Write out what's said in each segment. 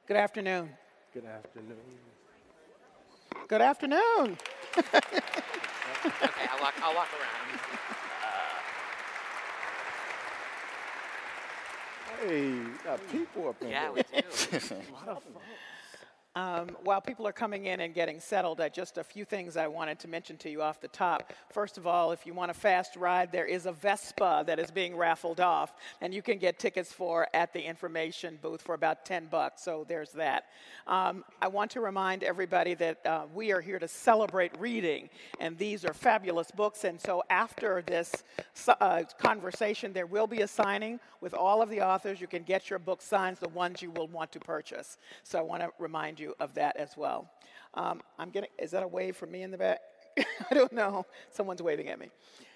Good afternoon. Good afternoon. Good afternoon. Okay, I'll walk around. Hey, we got people up in Yeah, here. we do. A lot of folks. While people are coming in and getting settled, just a few things I wanted to mention to you off the top. First of all, if you want a fast ride, there is a Vespa that is being raffled off, and you can get tickets for at the information booth for about $10. So there's that. I want to remind everybody that we are here to celebrate reading, and these are fabulous books. And so after this conversation, there will be a signing with all of the authors. You can get your book signed, the ones you will want to purchase. So I want to remind you of that as well. Is that a wave from me in the back? I don't know. Someone's waving at me.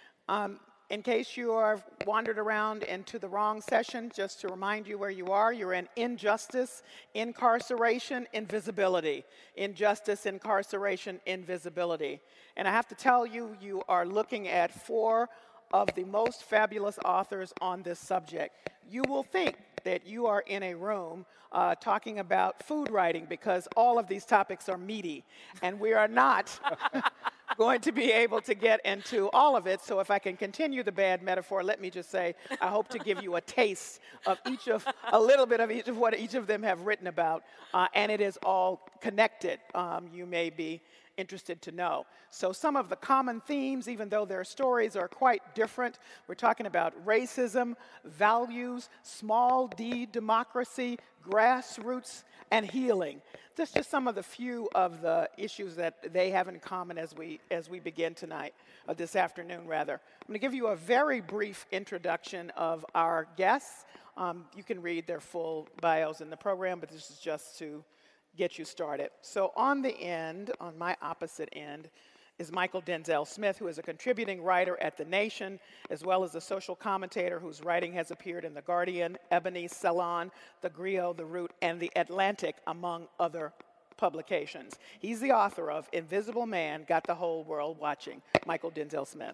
In case you are wandered around into the wrong session, just to remind you where you are, you're in injustice, incarceration, invisibility. Injustice, incarceration, invisibility. And I have to tell you, you are looking at four of the most fabulous authors on this subject. You will think that you are in a room talking about food writing because all of these topics are meaty, and we are not going to be able to get into all of it. So if I can continue the bad metaphor, let me just say I hope to give you a taste of a little bit of each of what each of them have written about, and it is all connected. You may be interested to know. So some of the common themes, even though their stories are quite different, we're talking about racism, values, small d democracy, grassroots, and healing. That's just some of the few of the issues that they have in common as we begin tonight, this afternoon rather. I'm going to give you a very brief introduction of our guests. You can read their full bios in the program, but this is just to get you started. So on my opposite end, is Michael Denzel Smith, who is a contributing writer at The Nation, as well as a social commentator whose writing has appeared in The Guardian, Ebony, Salon, The Griot, The Root, and The Atlantic, among other publications. He's the author of Invisible Man, Got the Whole World Watching. Michael Denzel Smith.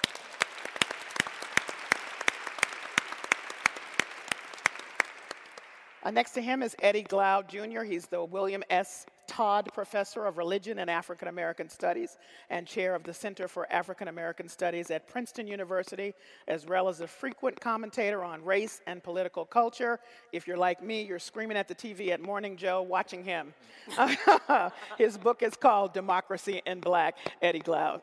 Next to him is Eddie Glaude, Jr. He's the William S. Todd Professor of Religion and African American Studies and Chair of the Center for African American Studies at Princeton University, as well as a frequent commentator on race and political culture. If you're like me, you're screaming at the TV at Morning Joe watching him. His book is called Democracy in Black. Eddie Glaude.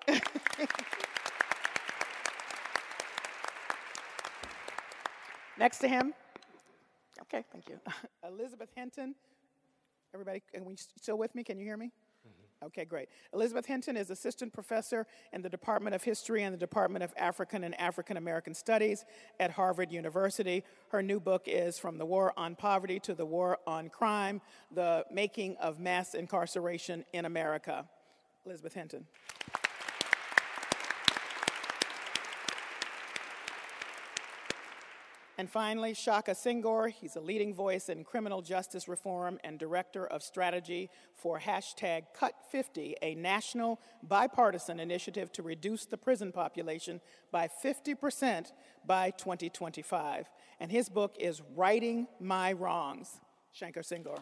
Next to him, okay, thank you. Elizabeth Hinton. Everybody, are we still with me? Can you hear me? Mm-hmm. Okay, great. Elizabeth Hinton is assistant professor in the Department of History and the Department of African and African American Studies at Harvard University. Her new book is From the War on Poverty to the War on Crime, The Making of Mass Incarceration in America. Elizabeth Hinton. And finally, Shaka Senghor. He's a leading voice in criminal justice reform and director of strategy for hashtag Cut50, a national bipartisan initiative to reduce the prison population by 50% by 2025. And his book is Righting My Wrongs. Shankar Senghor.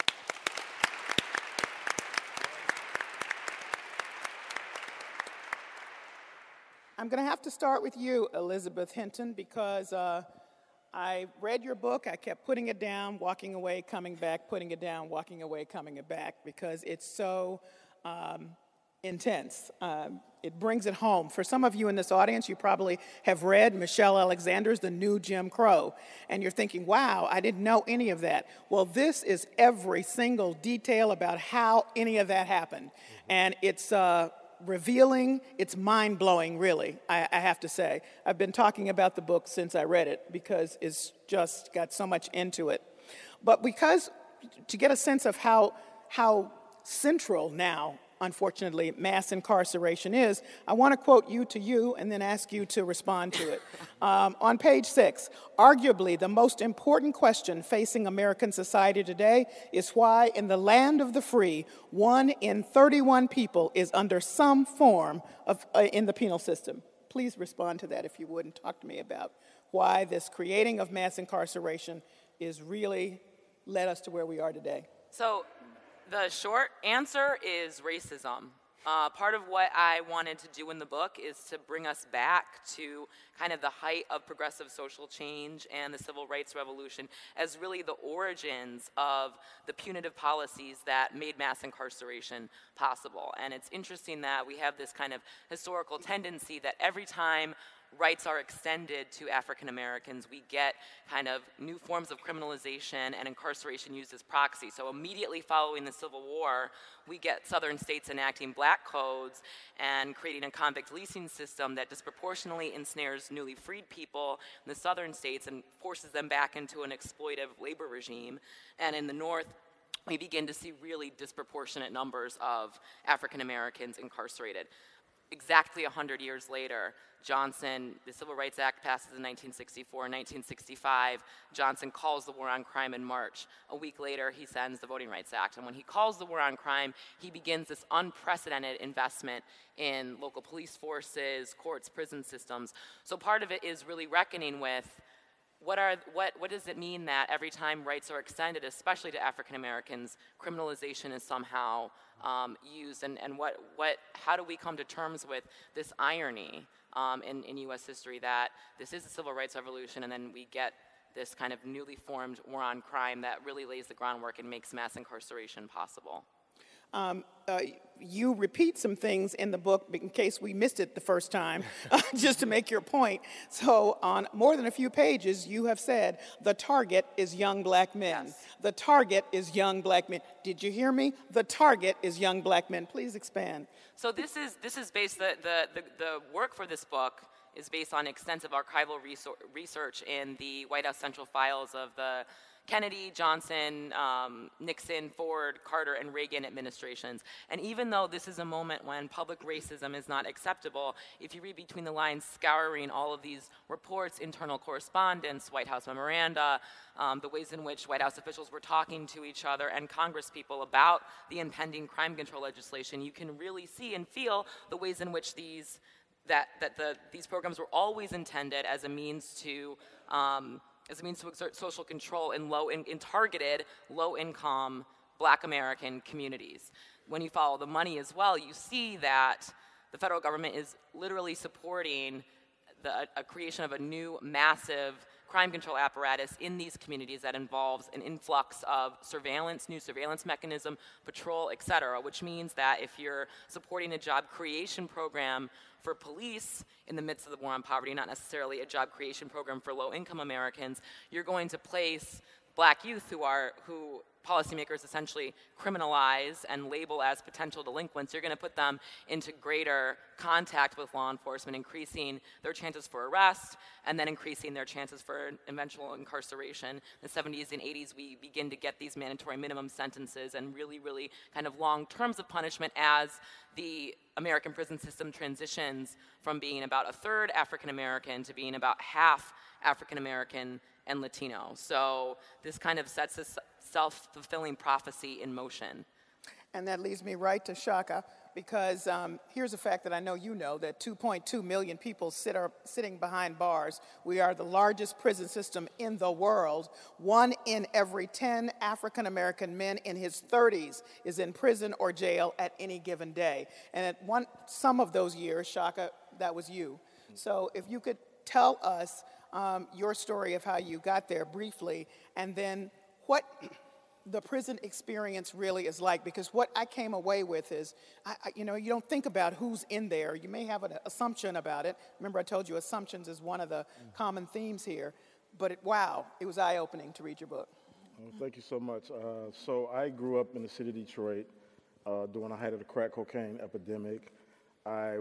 I'm going to have to start with you, Elizabeth Hinton, because I read your book, I kept putting it down, walking away, coming back, putting it down, walking away, coming it back, because it's so intense. It brings it home. For some of you in this audience, you probably have read Michelle Alexander's The New Jim Crow, and you're thinking, wow, I didn't know any of that. Well, this is every single detail about how any of that happened, and it's revealing, it's mind-blowing, really, I have to say. I've been talking about the book since I read it because it's just got so much into it. But to get a sense of how central now, unfortunately, mass incarceration is, I want to quote you and then ask you to respond to it. On page 6, arguably the most important question facing American society today is why in the land of the free, 1 in 31 people is under some form of in the penal system. Please respond to that if you would and talk to me about why this creating of mass incarceration is really led us to where we are today. So the short answer is racism. Part of what I wanted to do in the book is to bring us back to kind of the height of progressive social change and the civil rights revolution as really the origins of the punitive policies that made mass incarceration possible. And it's interesting that we have this kind of historical tendency that every time rights are extended to African Americans, we get kind of new forms of criminalization and incarceration used as proxy. So immediately following the Civil War, we get southern states enacting black codes and creating a convict leasing system that disproportionately ensnares newly freed people in the southern states and forces them back into an exploitive labor regime. And in the north, we begin to see really disproportionate numbers of African Americans incarcerated. Exactly 100 years later, the Civil Rights Act passes in 1964. In 1965, Johnson calls the war on crime in March. A week later, he sends the Voting Rights Act. And when he calls the war on crime, he begins this unprecedented investment in local police forces, courts, prison systems. So part of it is really reckoning with what does it mean that every time rights are extended, especially to African Americans, criminalization is somehow used, and how do we come to terms with this irony in U.S. history that this is the Civil Rights Revolution, and then we get this kind of newly formed war on crime that really lays the groundwork and makes mass incarceration possible. You repeat some things in the book in case we missed it the first time, just to make your point. So on more than a few pages, you have said the target is young black men. Yes. The target is young black men. Did you hear me? The target is young black men. Please expand. So this is based, the work for this book is based on extensive archival research in the White House Central Files of the Kennedy, Johnson, Nixon, Ford, Carter, and Reagan administrations. And even though this is a moment when public racism is not acceptable, if you read between the lines, scouring all of these reports, internal correspondence, White House memoranda, the ways in which White House officials were talking to each other and Congress people about the impending crime control legislation, you can really see and feel the ways in which these programs were always intended as a means to exert social control in targeted, low-income Black American communities. When you follow the money as well, you see that the federal government is literally supporting a creation of a new, massive crime control apparatus in these communities that involves an influx of surveillance, new surveillance mechanism, patrol, et cetera, which means that if you're supporting a job creation program for police in the midst of the war on poverty, not necessarily a job creation program for low-income Americans, you're going to place Black youth who policymakers essentially criminalize and label as potential delinquents. You're going to put them into greater contact with law enforcement, increasing their chances for arrest and then increasing their chances for eventual incarceration. In the 70s and 80s, we begin to get these mandatory minimum sentences and really, really kind of long terms of punishment as the American prison system transitions from being about a third African American to being about half African American and Latino. So this kind of sets this self-fulfilling prophecy in motion. And that leads me right to Shaka, because here's a fact that I know you know, that 2.2 million people sitting behind bars. We are the largest prison system in the world. 1 in every 10 African-American men in his 30s is in prison or jail at any given day. And at some of those years, Shaka, that was you. So if you could tell us your story of how you got there briefly, and then what the prison experience really is like, because what I came away with is, you don't think about who's in there. You may have an assumption about it. Remember I told you assumptions is one of the common themes here, but it was eye-opening to read your book. Well, thank you so much. So I grew up in the city of Detroit during the height of the crack cocaine epidemic. I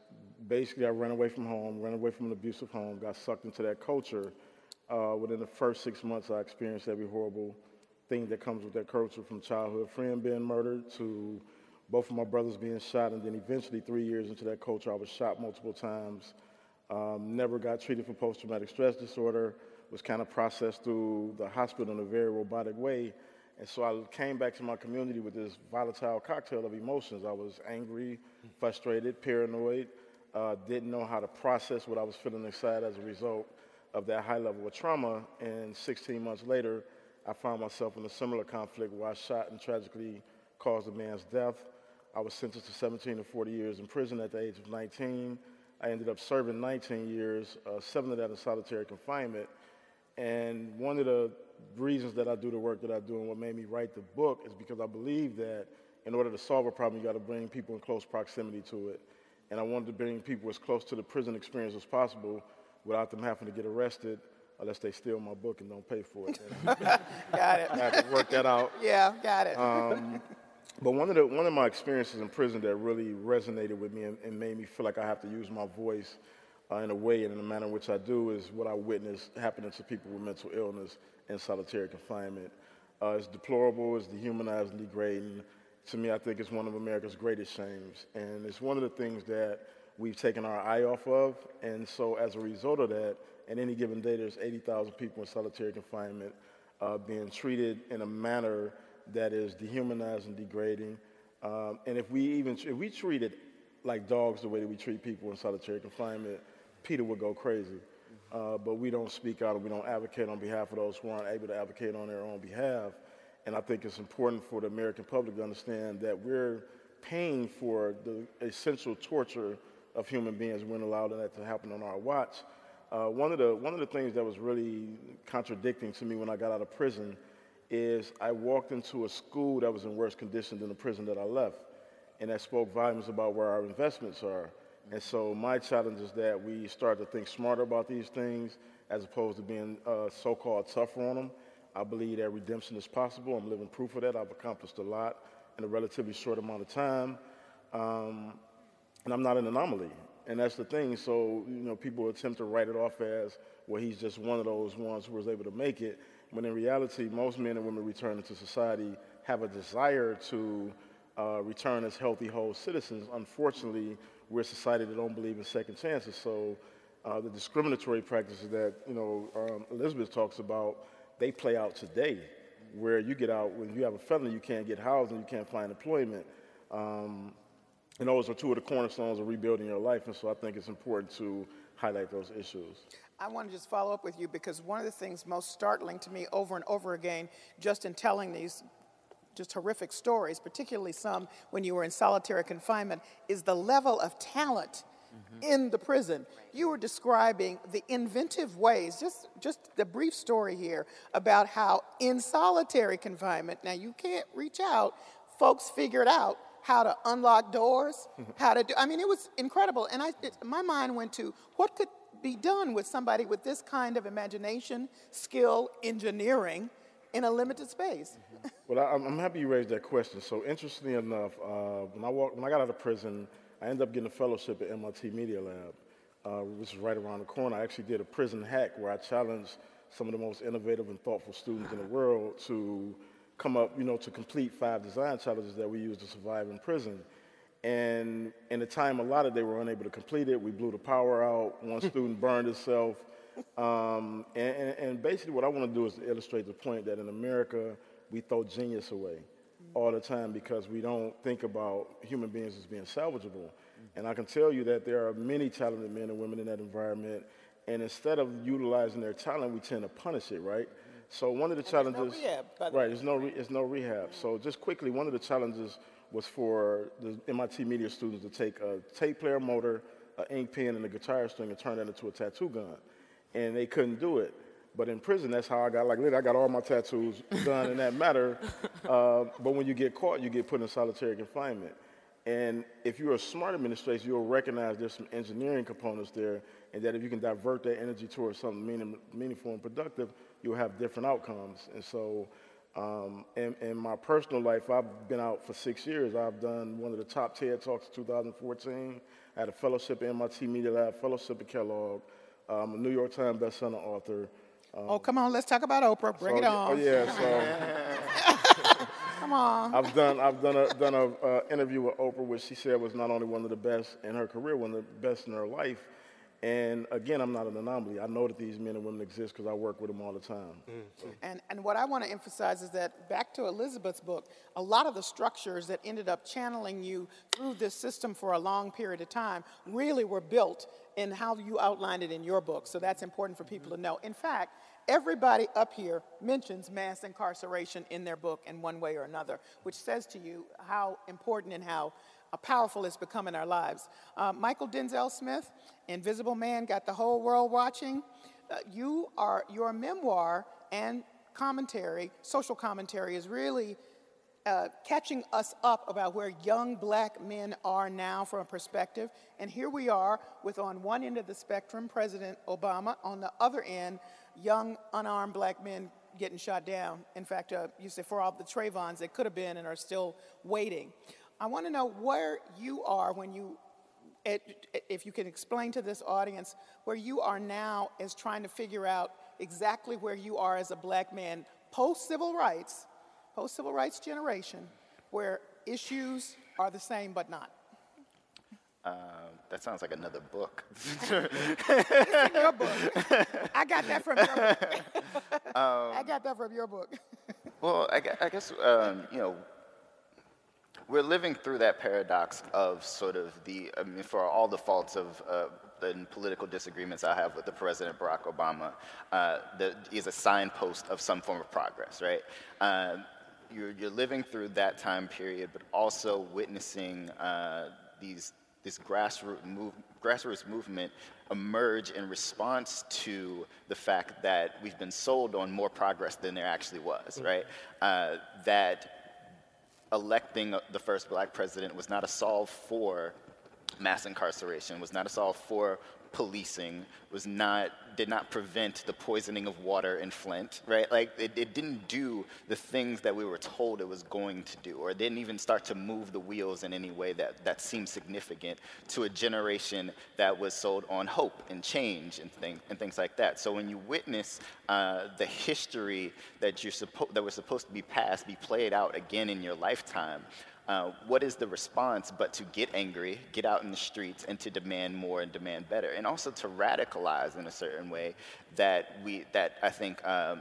ran away from home, ran away from an abusive home, got sucked into that culture. Within the first 6 months, I experienced every horrible thing that comes with that culture, from childhood friend being murdered to both of my brothers being shot, and then eventually 3 years into that culture, I was shot multiple times. Never got treated for post-traumatic stress disorder, was kind of processed through the hospital in a very robotic way. And so I came back to my community with this volatile cocktail of emotions. I was angry, frustrated, paranoid, didn't know how to process what I was feeling inside as a result of that high level of trauma. And 16 months later, I found myself in a similar conflict where I shot and tragically caused a man's death. I was sentenced to 17 to 40 years in prison at the age of 19. I ended up serving 19 years, 7 of that in solitary confinement. And one of the reasons that I do the work that I do and what made me write the book is because I believe that in order to solve a problem, you got to bring people in close proximity to it. And I wanted to bring people as close to the prison experience as possible without them having to get arrested unless they steal my book and don't pay for it. Got it. I had to work that out. Yeah, got it. But one of my experiences in prison that really resonated with me and made me feel like I have to use my voice in a way and in a manner in which I do is what I witnessed happening to people with mental illness in solitary confinement. It's deplorable, it's dehumanizing, degrading. To me, I think it's one of America's greatest shames. And it's one of the things that we've taken our eye off of. And so as a result of that, at any given day, there's 80,000 people in solitary confinement being treated in a manner that is dehumanizing, degrading. And if we treated like dogs the way that we treat people in solitary confinement, Peter would go crazy. But we don't speak out and we don't advocate on behalf of those who aren't able to advocate on their own behalf. And I think it's important for the American public to understand that we're paying for the essential torture of human beings when allowing that to happen on our watch. One of the things that was really contradicting to me when I got out of prison is I walked into a school that was in worse condition than the prison that I left. And that spoke volumes about where our investments are. And so my challenge is that we start to think smarter about these things as opposed to being so-called tougher on them. I believe that redemption is possible. I'm living proof of that. I've accomplished a lot in a relatively short amount of time. And I'm not an anomaly. And that's the thing. So, people attempt to write it off as, well, he's just one of those ones who was able to make it. When in reality, most men and women returning to society have a desire to return as healthy, whole citizens. Unfortunately, we're a society that don't believe in second chances. So the discriminatory practices that, Elizabeth talks about, they play out today, where you get out, when you have a felony, you can't get housing, you can't find employment. And those are two of the cornerstones of rebuilding your life. And so I think it's important to highlight those issues. I want to just follow up with you because one of the things most startling to me over and over again, just in telling these just horrific stories, particularly some when you were in solitary confinement, is the level of talent in the prison. You were describing the inventive ways, just the brief story here about how in solitary confinement, now you can't reach out, folks figured out how to unlock doors, how to do, it was incredible. And my mind went to what could be done with somebody with this kind of imagination, skill, engineering in a limited space. Well, I'm happy you raised that question. So interestingly enough, when I got out of prison, I ended up getting a fellowship at MIT Media Lab, which is right around the corner. I actually did a prison hack where I challenged some of the most innovative and thoughtful students in the world to come up, to complete 5 design challenges that we use to survive in prison. And in the time allotted, they were unable to complete it. We blew the power out. One student burned himself. And basically what I want to do is to illustrate the point that in America, we throw genius away all the time because we don't think about human beings as being salvageable. And I can tell you that there are many talented men and women in that environment, and instead of utilizing their talent, we tend to punish it, right? So one of the challenges, there's no rehab. So just quickly, one of the challenges was for the MIT media students to take a tape player motor, an ink pen, and a guitar string and turn that into a tattoo gun. And they couldn't do it. But in prison, that's how I got, I got all my tattoos done in that matter. But when you get caught, you get put in solitary confinement. And if you're a smart administrator, you'll recognize there's some engineering components there, and that if you can divert that energy towards something meaningful and productive, you'll have different outcomes. And so in my personal life, I've been out for 6 years. I've done one of the top TED Talks in 2014. I had a fellowship at MIT Media Lab, fellowship at Kellogg. I'm a New York Times bestselling author. Come on, let's talk about Oprah. Bring it on. Oh yeah, so come on. I've done a interview with Oprah, which she said was not only one of the best in her career, one of the best in her life. And again, I'm not an anomaly. I know that these men and women exist because I work with them all the time. And what I want to emphasize is that back to Elizabeth's book, a lot of the structures that ended up channeling you through this system for a long period of time really were built in how you outlined it in your book. So that's important for people to know. In fact, everybody up here mentions mass incarceration in their book in one way or another, which says to you how important and how powerful it's become in our lives. Michael Denzel Smith, Invisible Man, got the whole world watching. Your memoir and commentary, social commentary, is really catching us up about where young black men are now from a perspective. And here we are with, on one end of the spectrum, President Obama, on the other end, young unarmed black men getting shot down. In fact, you say for all the Trayvons that could have been and are still waiting. I want to know where you are when you, if you can explain to this audience where you are now as trying to figure out exactly where you are as a black man post-civil rights generation, where issues are the same but not. That sounds like another book. It's in your book. I got that from your book. I got that from your book. Well, I guess we're living through that paradox of sort of for all the faults of the political disagreements I have with the President Barack Obama, is a signpost of some form of progress, right? You're living through that time period, but also witnessing this grassroots movement emerge in response to the fact that we've been sold on more progress than there actually was, right? That electing the first black president was not a solve for mass incarceration, was not a solve for policing, did not prevent the poisoning of water in Flint, right? Like it didn't do the things that we were told it was going to do, or it didn't even start to move the wheels in any way that seemed significant to a generation that was sold on hope and change and things like that. So when you witness the history that was supposed to be passed, be played out again in your lifetime, what is the response but to get angry, get out in the streets, and to demand more and demand better, and also to radicalize in a certain way that I think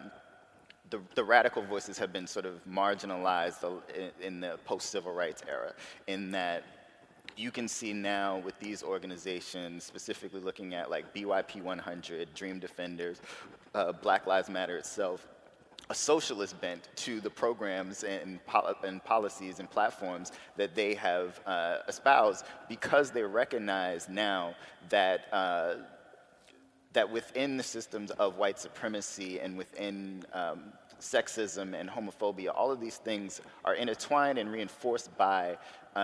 the radical voices have been sort of marginalized in the post-civil rights era, in that you can see now with these organizations, specifically looking at like BYP 100, Dream Defenders, Black Lives Matter itself, a socialist bent to the programs and policies and platforms that they have espoused, because they recognize now that that within the systems of white supremacy and within sexism and homophobia, all of these things are intertwined and reinforced by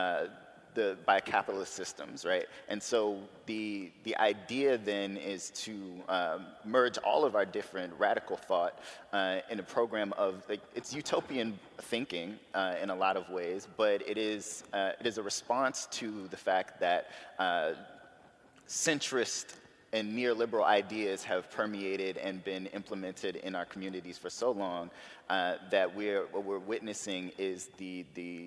by capitalist systems, right? And so the idea then is to merge all of our different radical thought in a program of, like, it's utopian thinking in a lot of ways, but it is a response to the fact that centrist and neoliberal ideas have permeated and been implemented in our communities for so long that what we're witnessing is the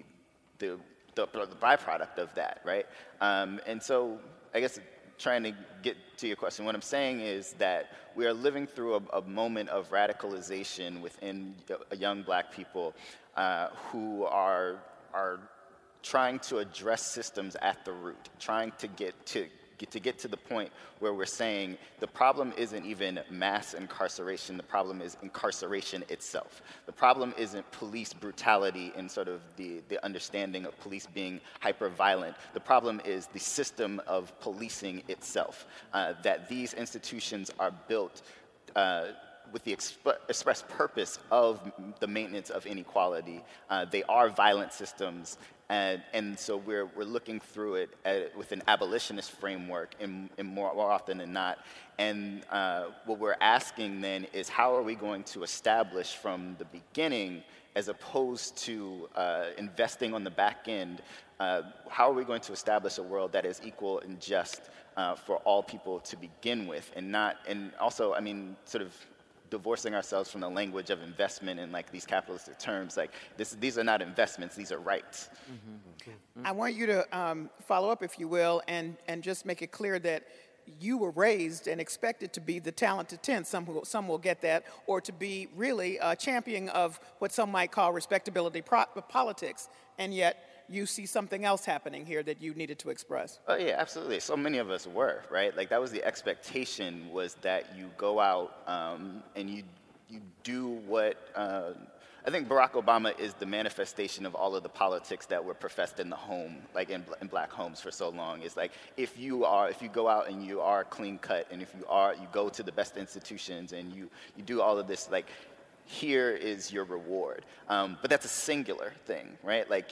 byproduct of that, right? And so I guess trying to get to your question, what I'm saying is that we are living through a moment of radicalization within young black people who are trying to address systems at the root, trying to get to the point where we're saying the problem isn't even mass incarceration, the problem is incarceration itself. The problem isn't police brutality and sort of the understanding of police being hyper-violent. The problem is the system of policing itself, that these institutions are built with the express purpose of the maintenance of inequality. They are violent systems. And so we're looking through it with an abolitionist framework in more often than not. And what we're asking then is, how are we going to establish from the beginning, as opposed to investing on the back end, how are we going to establish a world that is equal and just for all people to begin with, and also, I mean, sort of divorcing ourselves from the language of investment and like these capitalistic terms, like these are not investments, these are rights. I want you to follow up, if you will, and just make it clear that you were raised and expected to be the talented 10, some will get that, or to be really a champion of what some might call respectability politics, and yet you see something else happening here that you needed to express. Oh yeah, absolutely. So many of us were, right? Like that was the expectation, was that you go out and do what, I think Barack Obama is the manifestation of all of the politics that were professed in the home, like in black homes for so long. It's like, if you go out and you are clean cut, and if you go to the best institutions and you do all of this, like, here is your reward. But that's a singular thing, right? Like,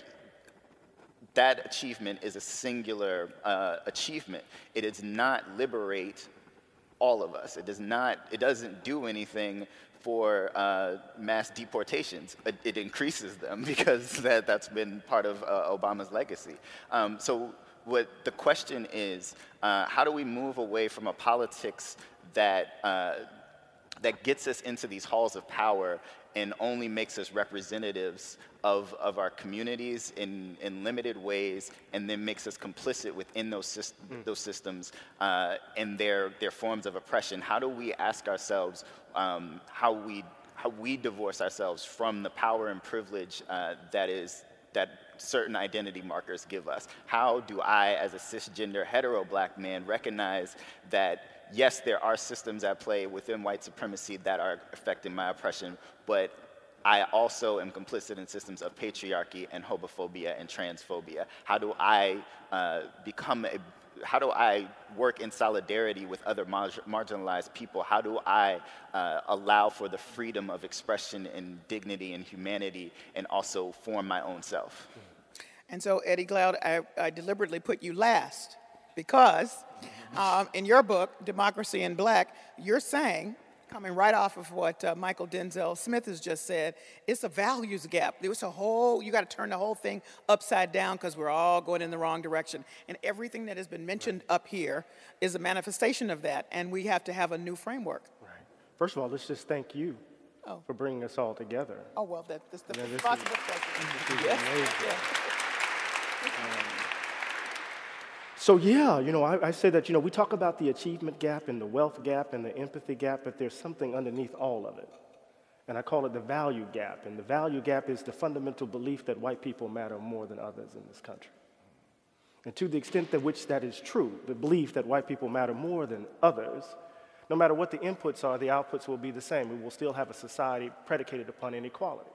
that achievement is a singular achievement. It does not liberate all of us. It doesn't do anything for mass deportations. It increases them, because that's been part of Obama's legacy. So what the question is, how do we move away from a politics that gets us into these halls of power and only makes us representatives of our communities in limited ways, and then makes us complicit within those systems and their forms of oppression? How do we ask ourselves how we divorce ourselves from the power and privilege that certain identity markers give us? How do I, as a cisgender hetero black man, recognize that yes, there are systems at play within white supremacy that are affecting my oppression, but I also am complicit in systems of patriarchy and homophobia and transphobia? How do I how do I work in solidarity with other marginalized people? How do I allow for the freedom of expression and dignity and humanity, and also form my own self? And so, Eddie Glaude, I deliberately put you last, because in your book, Democracy in Black, you're saying, coming right off of what Michael Denzel Smith has just said, it's a values gap. You got to turn the whole thing upside down, because we're all going in the wrong direction. And everything that has been mentioned up here is a manifestation of that, and we have to have a new framework. Right. First of all, let's just thank you for bringing us all together. Oh, well, that's the This possible is yes. amazing. Yeah. So yeah, I say that, we talk about the achievement gap and the wealth gap and the empathy gap, but there's something underneath all of it. And I call it the value gap. And the value gap is the fundamental belief that white people matter more than others in this country. And to the extent to which that is true, the belief that white people matter more than others, no matter what the inputs are, the outputs will be the same. We will still have a society predicated upon inequality.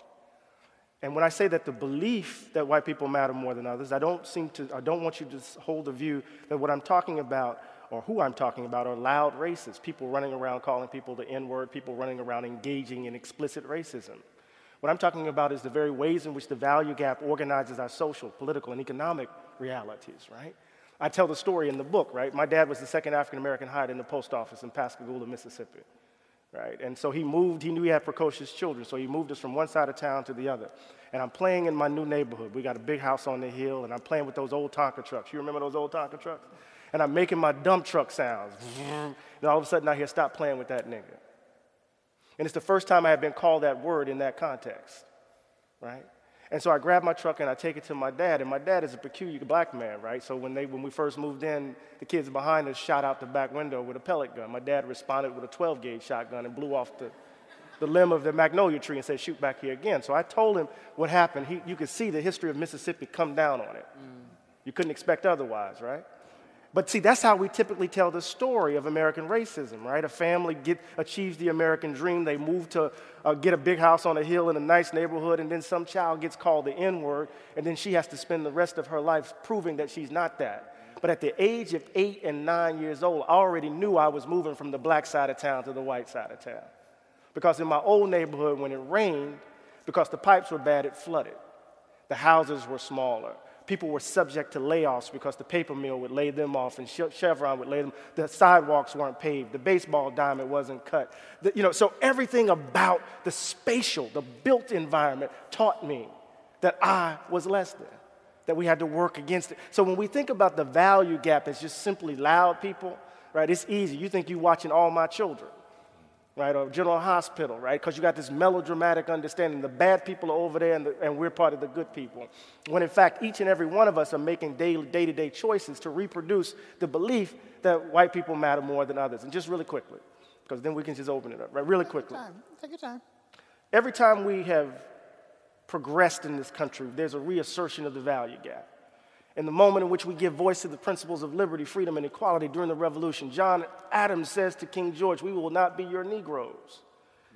And when I say that the belief that white people matter more than others, I don't want you to hold the view that what I'm talking about, or who I'm talking about, are loud racists, people running around calling people the N-word, people running around engaging in explicit racism. What I'm talking about is the very ways in which the value gap organizes our social, political, and economic realities, right? I tell the story in the book, right? My dad was the second African-American hired in the post office in Pascagoula, Mississippi. Right? And so he knew he had precocious children, so he moved us from one side of town to the other. And I'm playing in my new neighborhood. We got a big house on the hill, and I'm playing with those old Tonka trucks. You remember those old Tonka trucks? And I'm making my dump truck sounds. And all of a sudden I hear, "Stop playing with that nigga." And it's the first time I had been called that word in that context, right? And so I grab my truck and I take it to my dad, and my dad is a peculiar black man, right? So when we first moved in, the kids behind us shot out the back window with a pellet gun. My dad responded with a 12-gauge shotgun and blew off the limb of the magnolia tree and said, "Shoot back here again." So I told him what happened. You could see the history of Mississippi come down on it. You couldn't expect otherwise, right? But see, that's how we typically tell the story of American racism, right? A family achieves the American dream. They move to get a big house on a hill in a nice neighborhood, and then some child gets called the N-word, and then she has to spend the rest of her life proving that she's not that. But at the age of 8 and 9 years old, I already knew I was moving from the black side of town to the white side of town. Because in my old neighborhood, when it rained, because the pipes were bad, it flooded. The houses were smaller. People were subject to layoffs because the paper mill would lay them off and Chevron would lay them. The sidewalks weren't paved. The baseball diamond wasn't cut. So everything about the spatial, the built environment taught me that I was less than, that we had to work against it. So when we think about the value gap as just simply loud people, right, it's easy. You think you're watching All My Children, right, or General Hospital, right, because you got this melodramatic understanding. The bad people are over there and we're part of the good people. When in fact, each and every one of us are making day-to-day choices to reproduce the belief that white people matter more than others. And just really quickly, because then we can just open it up, right, really quickly. Take your time. Every time we have progressed in this country, there's a reassertion of the value gap. In the moment in which we give voice to the principles of liberty, freedom, and equality during the revolution, John Adams says to King George, "We will not be your Negroes."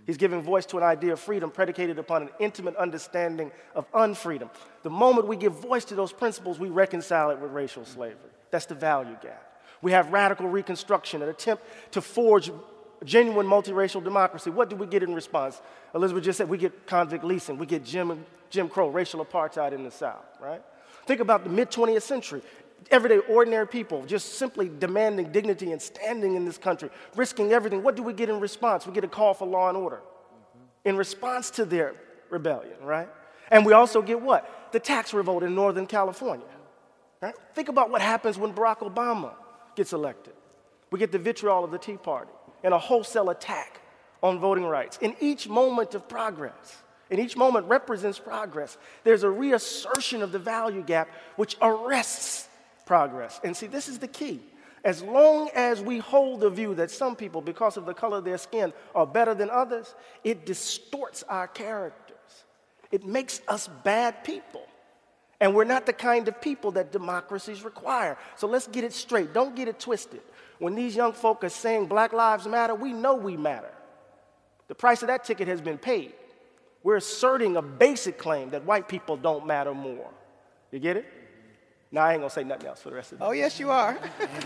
He's giving voice to an idea of freedom predicated upon an intimate understanding of unfreedom. The moment we give voice to those principles, we reconcile it with racial slavery. That's the value gap. We have radical reconstruction, an attempt to forge genuine multiracial democracy. What do we get in response? Elizabeth just said we get convict leasing, we get Jim Crow, racial apartheid in the South, right? Think about the mid-20th century. Everyday, ordinary people just simply demanding dignity and standing in this country, risking everything. What do we get in response? We get a call for law and order in response to their rebellion, right? And we also get what? The tax revolt in Northern California, right? Think about what happens when Barack Obama gets elected. We get the vitriol of the Tea Party and a wholesale attack on voting rights. In each moment of progress, and each moment represents progress, there's a reassertion of the value gap which arrests progress. And see, this is the key. As long as we hold the view that some people, because of the color of their skin, are better than others, it distorts our characters. It makes us bad people. And we're not the kind of people that democracies require. So let's get it straight. Don't get it twisted. When these young folk are saying Black Lives Matter, we know we matter. The price of that ticket has been paid. We're asserting a basic claim that white people don't matter more. You get it? Now, I ain't gonna say nothing else for the rest of the day. Oh, yes, you are.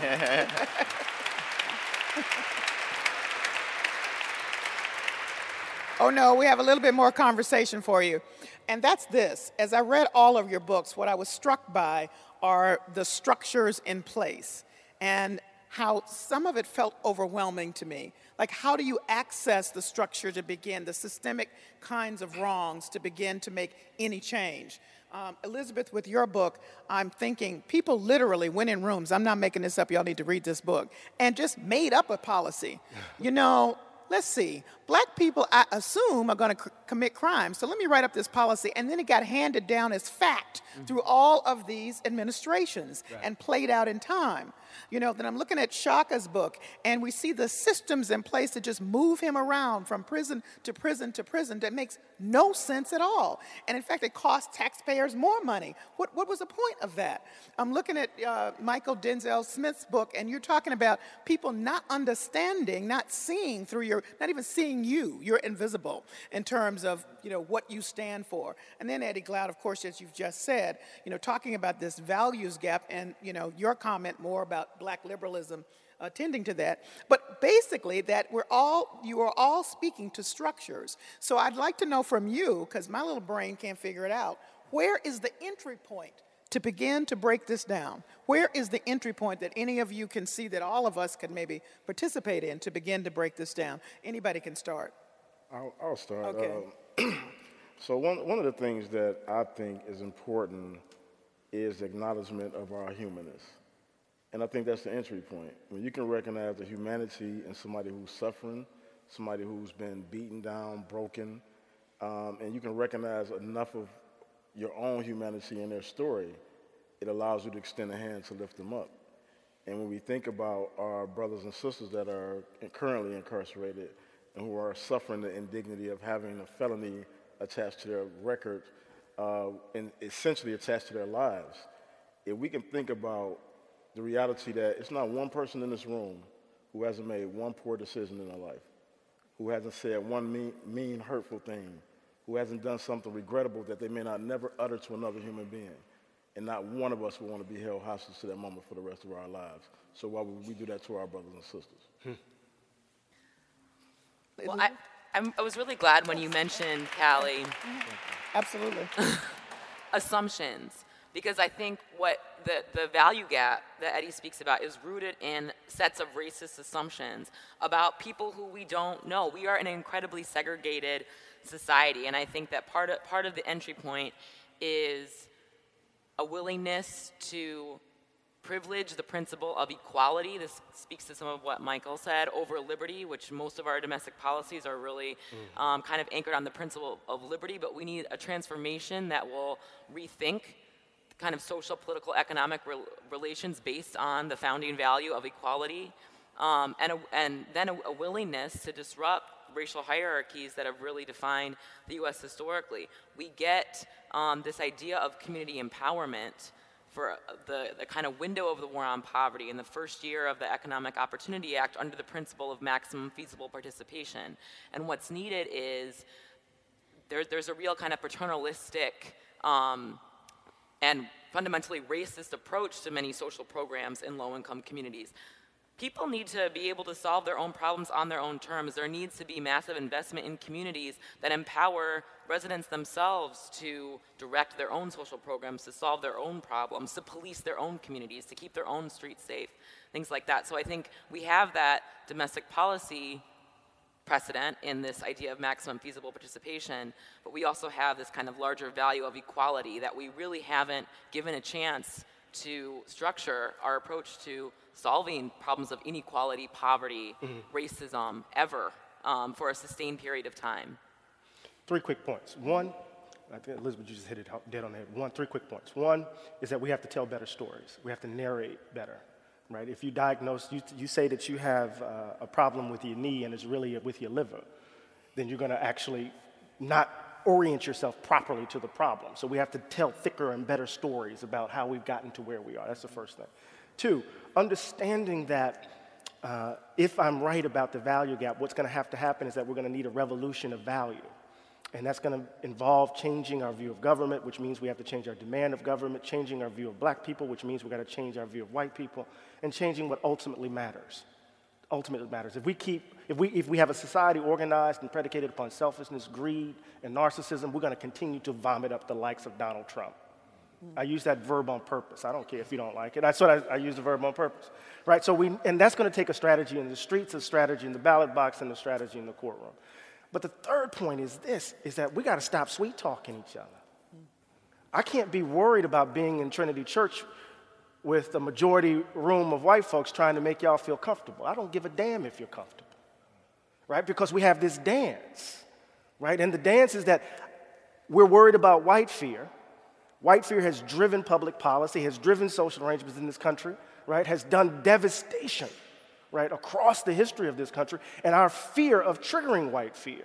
Oh, no, we have a little bit more conversation for you. And that's this. As I read all of your books, what I was struck by are the structures in place and how some of it felt overwhelming to me. Like, how do you access the structure to begin, the systemic kinds of wrongs to begin to make any change? Elizabeth, with your book, I'm thinking people literally went in rooms, I'm not making this up, y'all need to read this book, and just made up a policy. You know, let's see, black people, I assume, are going to commit crimes, so let me write up this policy, and then it got handed down as fact through all of these administrations and played out in time. You know, then I'm looking at Shaka's book, and we see the systems in place to just move him around from prison to prison to prison that makes no sense at all. And in fact, it costs taxpayers more money. What was the point of that? I'm looking at Michael Denzel Smith's book, and you're talking about people not understanding, not seeing through your, not even seeing you. You're invisible in terms of, you know, what you stand for. And then Eddie Glaude, of course, as you've just said, you know, talking about this values gap and, you know, your comment more about black liberalism tending to that. But basically that you are all speaking to structures. So I'd like to know from you, because my little brain can't figure it out, where is the entry point to begin to break this down? Where is the entry point that any of you can see that all of us can maybe participate in to begin to break this down? Anybody can start. I'll start. Okay. So one of the things that I think is important is acknowledgement of our humanness. And I think that's the entry point. When you can recognize the humanity in somebody who's suffering, somebody who's been beaten down, broken, and you can recognize enough of your own humanity in their story, it allows you to extend a hand to lift them up. And when we think about our brothers and sisters that are currently incarcerated and who are suffering the indignity of having a felony attached to their record and essentially attached to their lives, if we can think about the reality that it's not one person in this room who hasn't made one poor decision in their life, who hasn't said one mean, hurtful thing, who hasn't done something regrettable that they may not never utter to another human being. And not one of us will want to be held hostage to that moment for the rest of our lives. So why would we do that to our brothers and sisters? Well, I was really glad when you mentioned, Callie, Absolutely. assumptions, because I think what the value gap that Eddie speaks about is rooted in sets of racist assumptions about people who we don't know. We are an incredibly segregated society, and I think that part of the entry point is a willingness to privilege the principle of equality. This speaks to some of what Michael said, over liberty, which most of our domestic policies are really kind of anchored on the principle of liberty, but we need a transformation that will rethink kind of social, political, economic relations based on the founding value of equality, and then a willingness to disrupt racial hierarchies that have really defined the U.S. historically. We get this idea of community empowerment for the kind of window of the War on Poverty in the first year of the Economic Opportunity Act under the principle of maximum feasible participation. And what's needed is there's a real kind of paternalistic and fundamentally racist approach to many social programs in low-income communities. People need to be able to solve their own problems on their own terms. There needs to be massive investment in communities that empower residents themselves to direct their own social programs, to solve their own problems, to police their own communities, to keep their own streets safe, things like that. So I think we have that domestic policy precedent in this idea of maximum feasible participation, but we also have this kind of larger value of equality that we really haven't given a chance to structure our approach to solving problems of inequality, poverty, racism, ever, for a sustained period of time. 3 quick points. One, I think Elizabeth, you just hit it dead on the head. 3 quick points. One is that we have to tell better stories. We have to narrate better, right? If you diagnose, you say that you have a problem with your knee and it's really with your liver, then you're going to actually not orient yourself properly to the problem. So we have to tell thicker and better stories about how we've gotten to where we are. That's the first thing. 2, understanding that if I'm right about the value gap, what's going to have to happen is that we're going to need a revolution of value. And that's going to involve changing our view of government, which means we have to change our demand of government, changing our view of black people, which means we've got to change our view of white people, and changing what ultimately matters. Ultimately matters. If we have a society organized and predicated upon selfishness, greed, and narcissism, we're going to continue to vomit up the likes of Donald Trump. I use that verb on purpose. I don't care if you don't like it. That's what I use the verb on purpose, right? And that's going to take a strategy in the streets, a strategy in the ballot box, and a strategy in the courtroom. But the third point is that we got to stop sweet talking each other. I can't be worried about being in Trinity Church with a majority room of white folks trying to make y'all feel comfortable. I don't give a damn if you're comfortable, right? Because we have this dance, right? And the dance is that we're worried about white fear. White fear has driven public policy, has driven social arrangements in this country, right? Has done devastation, right, across the history of this country. And our fear of triggering white fear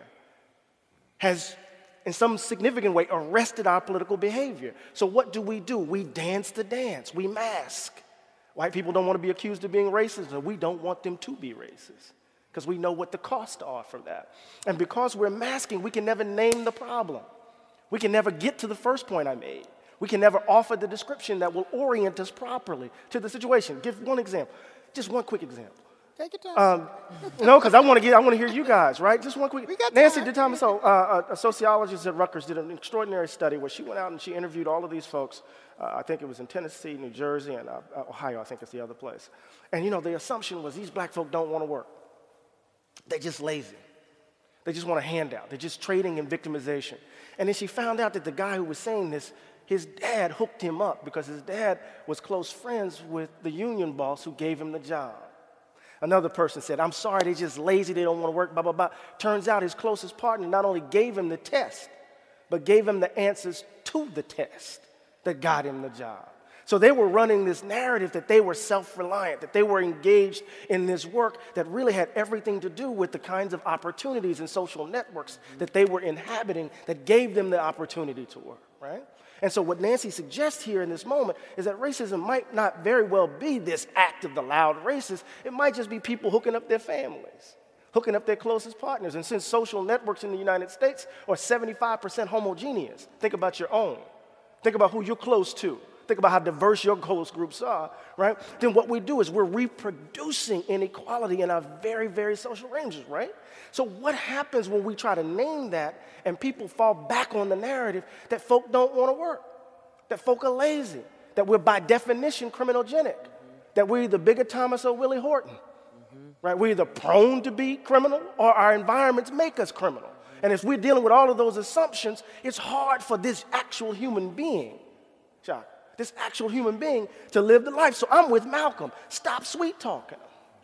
has, in some significant way, arrested our political behavior. So what do? We dance the dance. We mask. White people don't want to be accused of being racist, and we don't want them to be racist because we know what the costs are for that. And because we're masking, we can never name the problem. We can never get to the first point I made. We can never offer the description that will orient us properly to the situation. Give one example, just one quick example. Take your time. No, because I want to hear you guys, right? Just one quick. We got Nancy time. DiTomaso, a sociologist at Rutgers, did an extraordinary study where she went out and she interviewed all of these folks. I think it was in Tennessee, New Jersey, and Ohio. I think it's the other place. And the assumption was these black folk don't want to work. They're just lazy. They just want a handout. They're just trading in victimization. And then she found out that the guy who was saying this, his dad hooked him up because his dad was close friends with the union boss who gave him the job. Another person said, I'm sorry, they're just lazy, they don't want to work, blah, blah, blah. Turns out his closest partner not only gave him the test, but gave him the answers to the test that got him the job. So they were running this narrative that they were self-reliant, that they were engaged in this work that really had everything to do with the kinds of opportunities and social networks that they were inhabiting that gave them the opportunity to work, right? And so what Nancy suggests here in this moment is that racism might not very well be this act of the loud racist. It might just be people hooking up their families, hooking up their closest partners. And since social networks in the United States are 75% homogeneous, think about your own. Think about who you're close to. Think about how diverse your close groups are, right? Then what we do is we're reproducing inequality in our very, very social ranges, right? So what happens when we try to name that and people fall back on the narrative that folk don't want to work, that folk are lazy, that we're by definition criminogenic, that we're either Bigger Thomas or Willie Horton, right? We're either prone to be criminal or our environments make us criminal. And if we're dealing with all of those assumptions, it's hard for this actual human being, Chuck, this actual human being to live the life. So I'm with Malcolm. Stop sweet talking.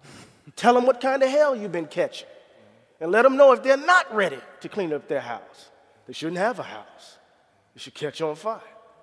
Tell them what kind of hell you've been catching. And let them know if they're not ready to clean up their house, they shouldn't have a house. They should catch on fire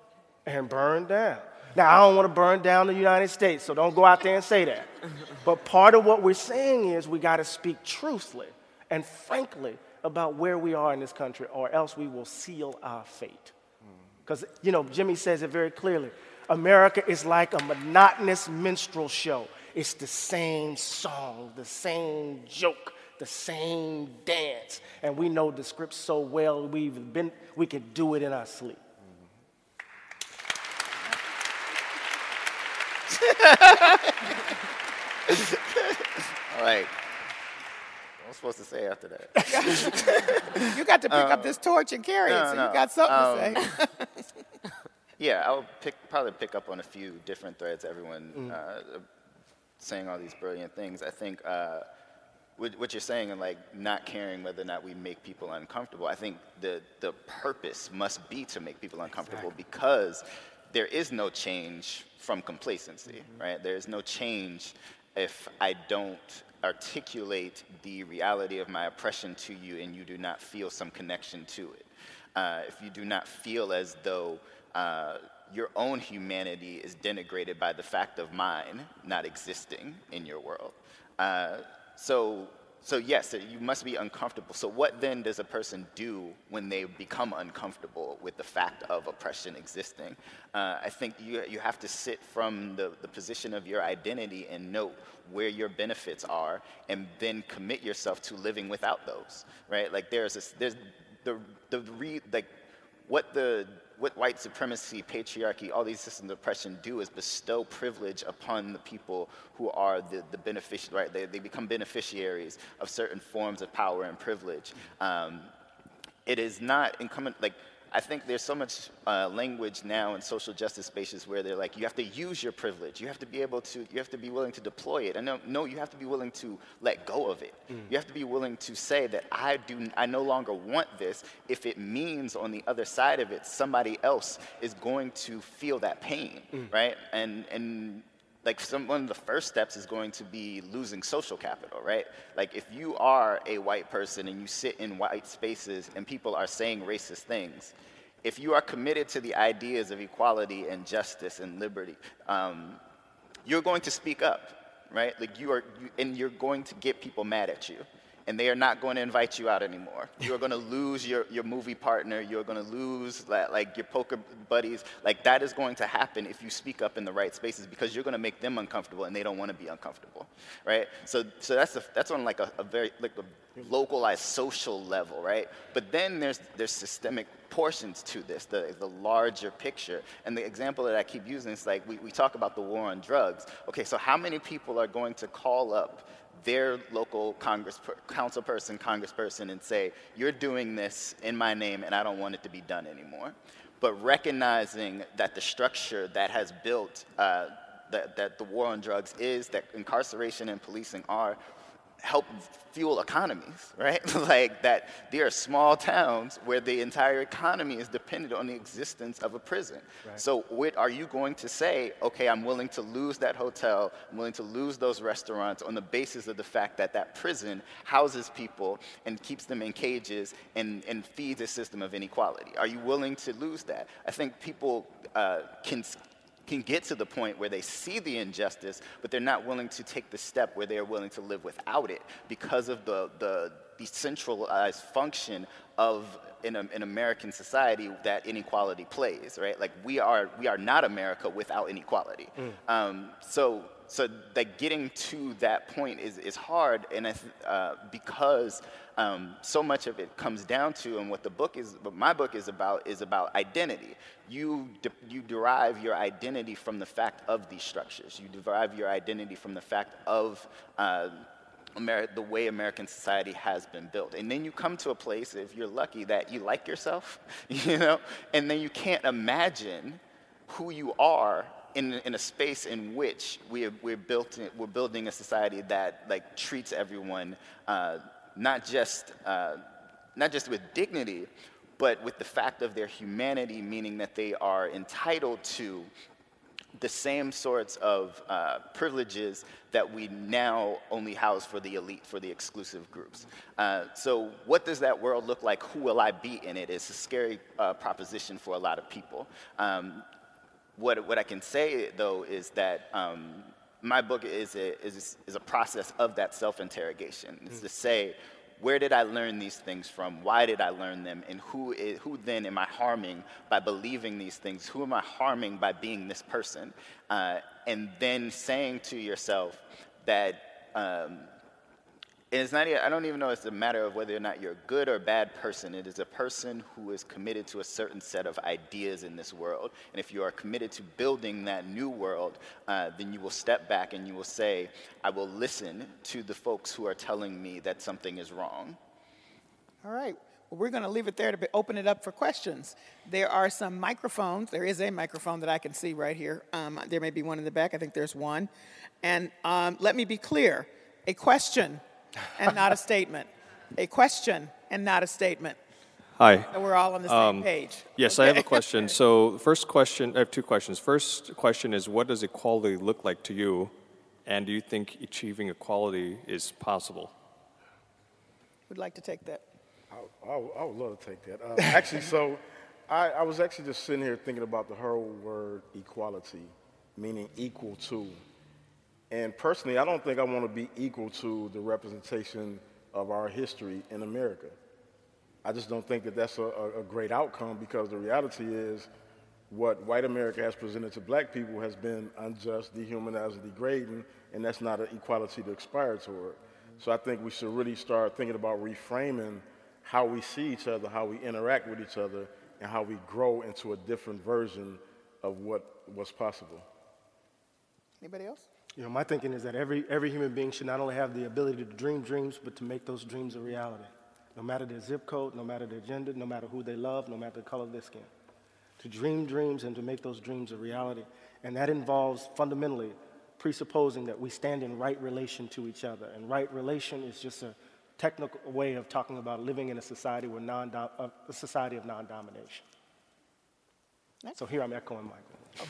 and burn down. Now, I don't want to burn down the United States, so don't go out there and say that. But part of what we're saying is we got to speak truthfully and frankly about where we are in this country, or else we will seal our fate. Because, Jimmy says it very clearly. America is like a monotonous minstrel show. It's the same song, the same joke, the same dance. And we know the script so well, we can do it in our sleep. All right. What am I supposed to say after that? You got to pick up this torch and carry it, so you got something to say. Yeah, I'll probably pick up on a few different threads. Everyone saying all these brilliant things. I think what you're saying and like not caring whether or not we make people uncomfortable. I think the purpose must be to make people uncomfortable because there is no change from complacency, right? There is no change if I don't articulate the reality of my oppression to you and you do not feel some connection to it. If you do not feel as though your own humanity is denigrated by the fact of mine not existing in your world. So yes, you must be uncomfortable. So what then does a person do when they become uncomfortable with the fact of oppression existing? I think you have to sit from the position of your identity and note where your benefits are, and then commit yourself to living without those, right? Like what white supremacy, patriarchy, all these systems of oppression do is bestow privilege upon the people who are the beneficiaries, right? They become beneficiaries of certain forms of power and privilege. It is not incumbent, like, I think there's so much language now in social justice spaces where they're like, you have to use your privilege. You have to be willing to deploy it. And no, you have to be willing to let go of it. You have to be willing to say that I no longer want this if it means on the other side of it, somebody else is going to feel that pain, right? And like one of the first steps is going to be losing social capital, right? Like if you are a white person and you sit in white spaces and people are saying racist things, if you are committed to the ideas of equality and justice and liberty, you're going to speak up, right? Like and you're going to get people mad at you. And they are not going to invite you out anymore. You're going to lose your movie partner. You're going to lose like your poker buddies. Like that is going to happen if you speak up in the right spaces because you're going to make them uncomfortable and they don't want to be uncomfortable, right? So that's on like a very like a localized social level, right? But then there's systemic portions to this, the larger picture. And the example that I keep using is like we talk about the war on drugs. Okay, so how many people are going to call up their local congressperson, and say, you're doing this in my name and I don't want it to be done anymore. But recognizing that the structure that has built, that the war on drugs is, that incarceration and policing are, help fuel economies, right? Like that there are small towns where the entire economy is dependent on the existence of a prison. Right. So are you going to say, okay, I'm willing to lose that hotel, I'm willing to lose those restaurants on the basis of the fact that that prison houses people and keeps them in cages and feeds a system of inequality? Are you willing to lose that? I think people can get to the point where they see the injustice, but they're not willing to take the step where they're willing to live without it because of the decentralized function of in American society that inequality plays, right? Like we are not America without inequality. So like getting to that point is hard, and because so much of it comes down to, and what my book is about the identity. You derive your identity from the fact of these structures. You derive your identity from the fact of the way American society has been built. And then you come to a place, if you're lucky, that you like yourself, you know, and then you can't imagine who you are in a space in which we're building a society that like treats everyone not just with dignity, but with the fact of their humanity, meaning that they are entitled to the same sorts of privileges that we now only house for the elite, for the exclusive groups. So what does that world look like? Who will I be in it? It's a scary proposition for a lot of people. What I can say, though, is that my book is a process of that self-interrogation. It's to say, where did I learn these things from? Why did I learn them? And who then am I harming by believing these things? Who am I harming by being this person? And then saying to yourself that, and it's not, I don't even know it's a matter of whether or not you're a good or bad person. It is a person who is committed to a certain set of ideas in this world. And if you are committed to building that new world, then you will step back and you will say, I will listen to the folks who are telling me that something is wrong. All right. Well, we're going to leave it there to open it up for questions. There are some microphones. There is a microphone that I can see right here. There may be one in the back. I think there's one. And let me be clear. A question and not a statement. A question and not a statement. Hi. So we're all on the same page. Yes, Okay. I have a question. So first question, I have two questions. First question is, what does equality look like to you? And do you think achieving equality is possible? Would like to take that. I would love to take that. Actually, so I was actually just sitting here thinking about the whole word equality, meaning equal to. And personally, I don't think I want to be equal to the representation of our history in America. I just don't think that that's a great outcome, because the reality is what white America has presented to black people has been unjust, dehumanizing, degrading, and that's not an equality to aspire toward. So I think we should really start thinking about reframing how we see each other, how we interact with each other, and how we grow into a different version of what's possible. Anybody else? You know, my thinking is that every human being should not only have the ability to dream dreams, but to make those dreams a reality. No matter their zip code, no matter their gender, no matter who they love, no matter the color of their skin. To dream dreams and to make those dreams a reality. And that involves fundamentally presupposing that we stand in right relation to each other. And right relation is just a technical way of talking about living in a society where a society of non-domination. So here I'm echoing Michael.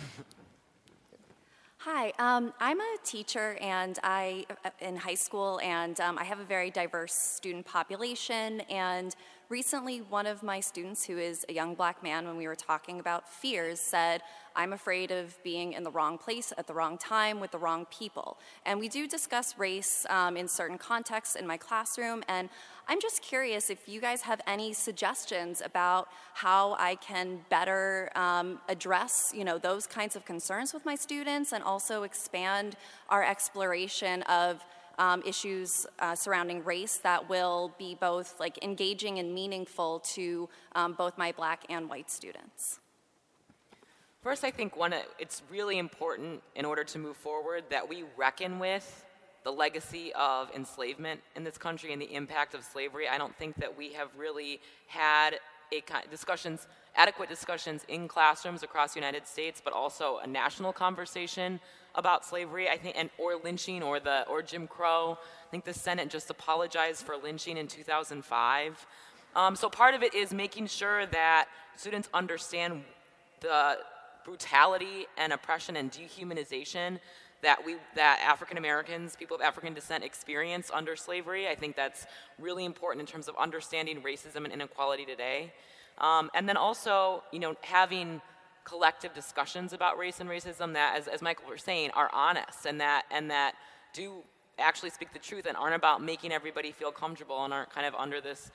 Hi, I'm a teacher and in high school, and I have a very diverse student population. And recently, one of my students, who is a young black man, when we were talking about fears, said, I'm afraid of being in the wrong place at the wrong time with the wrong people. And we do discuss race in certain contexts in my classroom, and I'm just curious if you guys have any suggestions about how I can better address, those kinds of concerns with my students, and also expand our exploration of issues surrounding race that will be both engaging and meaningful to both my black and white students. First, I think it's really important in order to move forward that we reckon with the legacy of enslavement in this country and the impact of slavery. I don't think that we have really had adequate discussions in classrooms across the United States, but also a national conversation about slavery, I think, or lynching or Jim Crow. I think the Senate just apologized for lynching in 2005. So part of it is making sure that students understand the brutality and oppression and dehumanization that African Americans, people of African descent, experience under slavery. I think that's really important in terms of understanding racism and inequality today. And then also, having collective discussions about race and racism that, as Michael was saying, are honest and that do actually speak the truth and aren't about making everybody feel comfortable and aren't kind of under this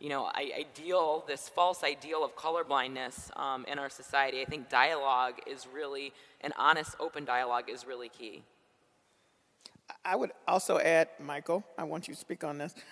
this false ideal of colorblindness in our society. I think dialogue is really, an honest, open dialogue is really key. I would also add, Michael, I want you to speak on this,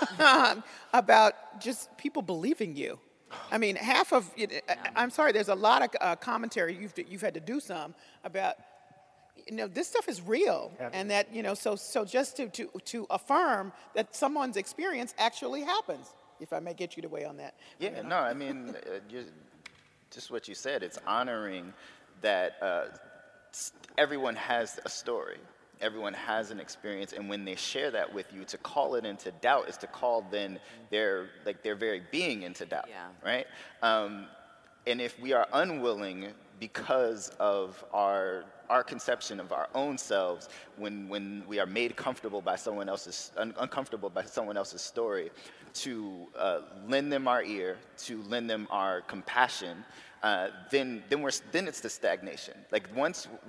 about just people believing you. I mean, half of, I'm sorry, there's a lot of commentary, you've had to do some, about, this stuff is real. And that, so just to affirm that someone's experience actually happens. If I may get you to weigh on that. Yeah, no, I mean, just what you said, it's honoring that everyone has a story. Everyone has an experience, and when they share that with you, to call it into doubt is to call then their very being into doubt, right? And if we are unwilling because of our conception of our own selves, when we are made comfortable by someone else's, uncomfortable by someone else's story, to lend them our ear, to lend them our compassion, then it's the stagnation. Like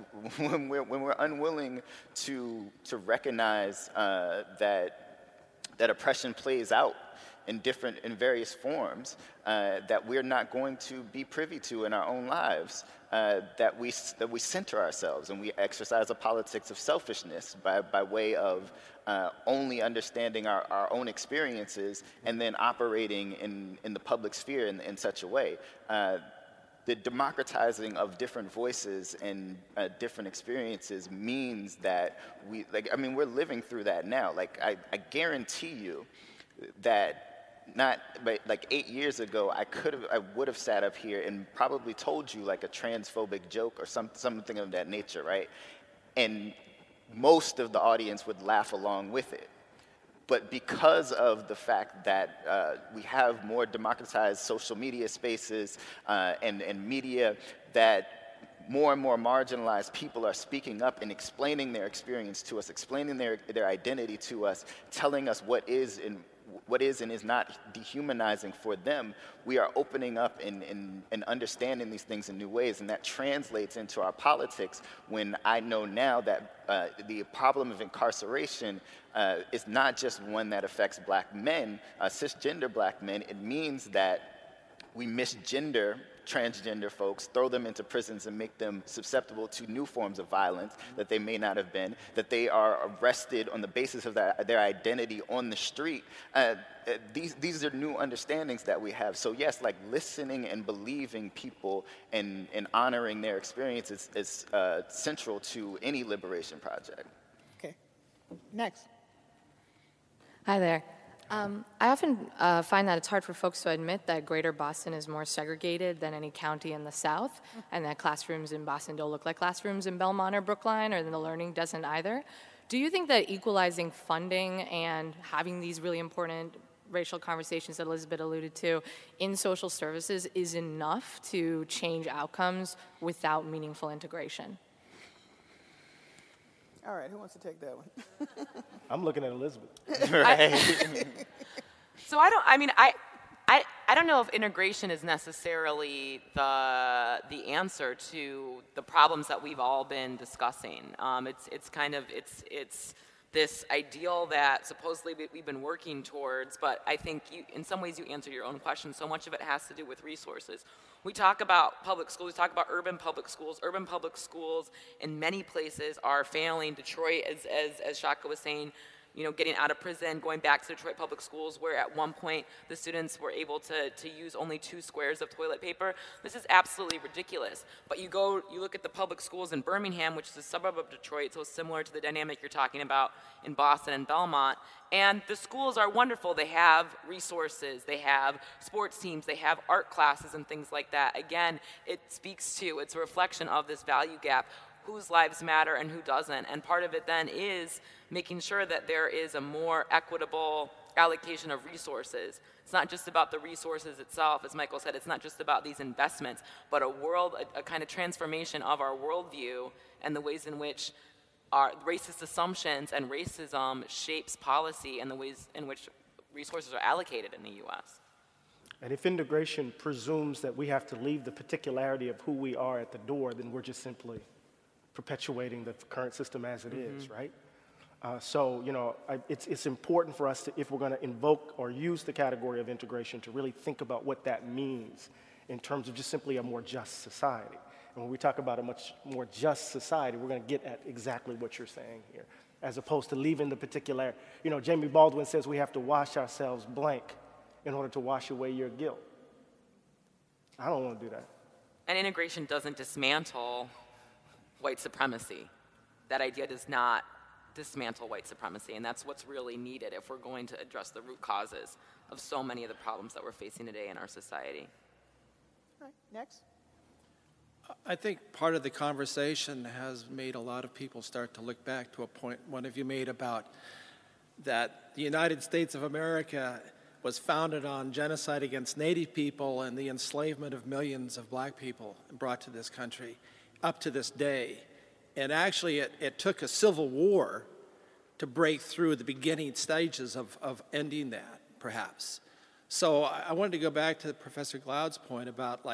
when we're unwilling to recognize that that oppression plays out in various forms that we're not going to be privy to in our own lives, that we center ourselves and we exercise a politics of selfishness by way of only understanding our own experiences and then operating in the public sphere in such a way. The democratizing of different voices and different experiences means that we're living through that now. Like, I guarantee you that but like 8 years ago, I would have sat up here and probably told you like a transphobic joke or something of that nature, right? And most of the audience would laugh along with it. But because of the fact that we have more democratized social media spaces and media, that more and more marginalized people are speaking up and explaining their experience to us, explaining their identity to us, telling us what is and is not dehumanizing for them, we are opening up and understanding these things in new ways, and that translates into our politics when I know now that the problem of incarceration is not just one that affects black men, cisgender black men. It means that we misgender transgender folks, throw them into prisons and make them susceptible to new forms of violence that they may not have been, that they are arrested on the basis of their identity on the street. These are new understandings that we have. So yes, like listening and believing people and honoring their experiences is central to any liberation project. Okay, next. Hi there. I often find that it's hard for folks to admit that Greater Boston is more segregated than any county in the South, and that classrooms in Boston don't look like classrooms in Belmont or Brookline, or the learning doesn't either. Do you think that equalizing funding and having these really important racial conversations that Elizabeth alluded to in social services is enough to change outcomes without meaningful integration? All right, who wants to take that one? I'm looking at Elizabeth. So I don't know if integration is necessarily the answer to the problems that we've all been discussing. It's this ideal that supposedly we've been working towards, but I think in some ways you answer your own question. So much of it has to do with resources. We talk about public schools, we talk about urban public schools. Urban public schools in many places are failing. Detroit, as Shaka was saying, getting out of prison, going back to Detroit public schools, where at one point the students were able to use only 2 squares of toilet paper. This is absolutely ridiculous. But you look at the public schools in Birmingham, which is a suburb of Detroit, so similar to the dynamic you're talking about in Boston and Belmont. And the schools are wonderful. They have resources, they have sports teams, they have art classes and things like that. Again, it's a reflection of this value gap, whose lives matter and who doesn't. And part of it then is making sure that there is a more equitable allocation of resources. It's not just about the resources itself, as Michael said, it's not just about these investments, but a kind of transformation of our worldview and the ways in which our racist assumptions and racism shapes policy and the ways in which resources are allocated in the US. And if integration presumes that we have to leave the particularity of who we are at the door, then we're just simply perpetuating the current system as it is, right? It's important for us to, if we're going to invoke or use the category of integration, to really think about what that means in terms of just simply a more just society. And when we talk about a much more just society, we're going to get at exactly what you're saying here, as opposed to leaving the particular. Jamie Baldwin says we have to wash ourselves blank in order to wash away your guilt. I don't want to do that. And integration doesn't dismantle white supremacy. That idea does not dismantle white supremacy, and that's what's really needed if we're going to address the root causes of so many of the problems that we're facing today in our society. All right, next. I think part of the conversation has made a lot of people start to look back to a point one of you made about that the United States of America was founded on genocide against Native people and the enslavement of millions of black people brought to this country up to this day. And actually, it took a civil war to break through the beginning stages of ending that, perhaps. So I wanted to go back to Professor Glaude's point about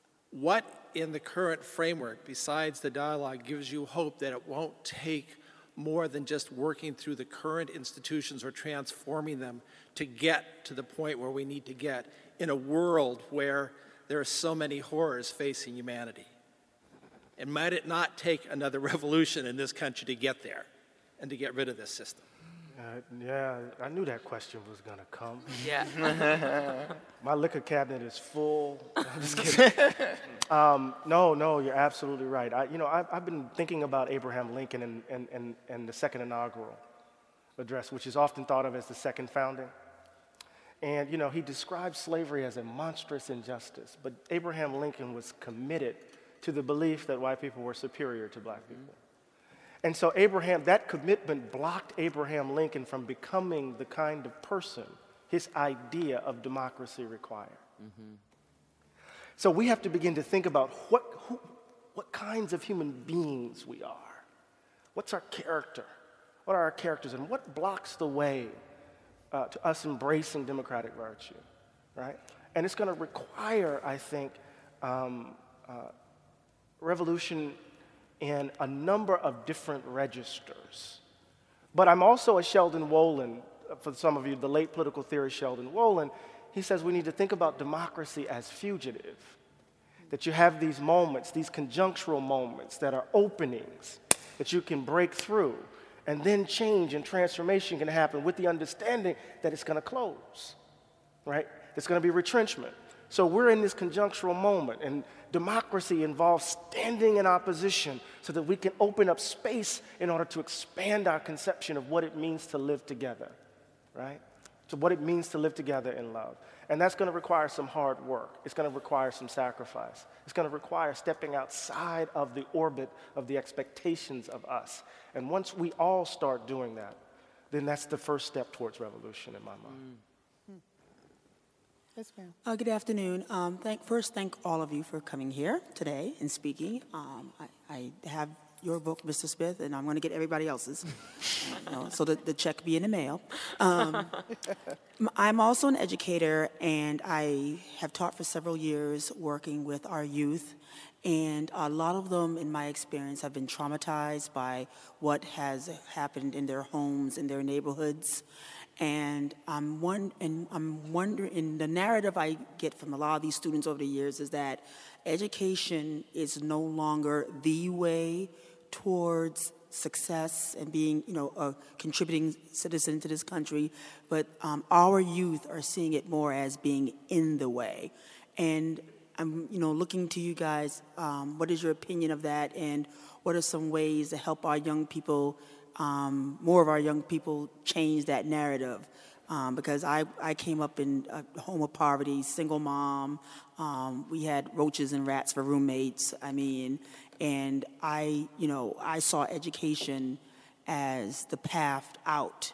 what in the current framework, besides the dialogue, gives you hope that it won't take more than just working through the current institutions or transforming them to get to the point where we need to get in a world where there are so many horrors facing humanity. And might it not take another revolution in this country to get there and to get rid of this system? Yeah, I knew that question was going to come. Yeah. My liquor cabinet is full. I'm just kidding. No, you're absolutely right. I've been thinking about Abraham Lincoln and the second inaugural address, which is often thought of as the second founding. And, he described slavery as a monstrous injustice, but Abraham Lincoln was committed to the belief that white people were superior to black people. And so that commitment blocked Abraham Lincoln from becoming the kind of person his idea of democracy required. So we have to begin to think about what kinds of human beings we are. What's our character? What are our characters? And what blocks the way to us embracing democratic virtue, right? And it's going to require, I think, revolution in a number of different registers. But I'm also a Sheldon Wolin, for some of you, the late political theorist Sheldon Wolin. He says we need to think about democracy as fugitive, that you have these moments, these conjunctural moments that are openings that you can break through, and then change and transformation can happen with the understanding that it's going to close, right? There's going to be retrenchment. So we're in this conjunctural moment, and democracy involves standing in opposition so that we can open up space in order to expand our conception of what it means to live together, right? So what it means to live together in love. And that's going to require some hard work. It's going to require some sacrifice. It's going to require stepping outside of the orbit of the expectations of us. And once we all start doing that, then that's the first step towards revolution in my mind. Yes, ma'am. Good afternoon. Thank all of you for coming here today and speaking. I have your book, Mr. Smith, and I'm going to get everybody else's, so that the check be in the mail. I'm also an educator, and I have taught for several years working with our youth, and a lot of them, in my experience, have been traumatized by what has happened in their homes, in their neighborhoods. And I'm wondering, the narrative I get from a lot of these students over the years is that education is no longer the way towards success and being, a contributing citizen to this country, but our youth are seeing it more as being in the way. And I'm, looking to you guys, what is your opinion of that, and what are some ways to help our young people, more of our young people, change that narrative? Because I came up in a home of poverty, single mom. We had roaches and rats for roommates. And I saw education as the path out.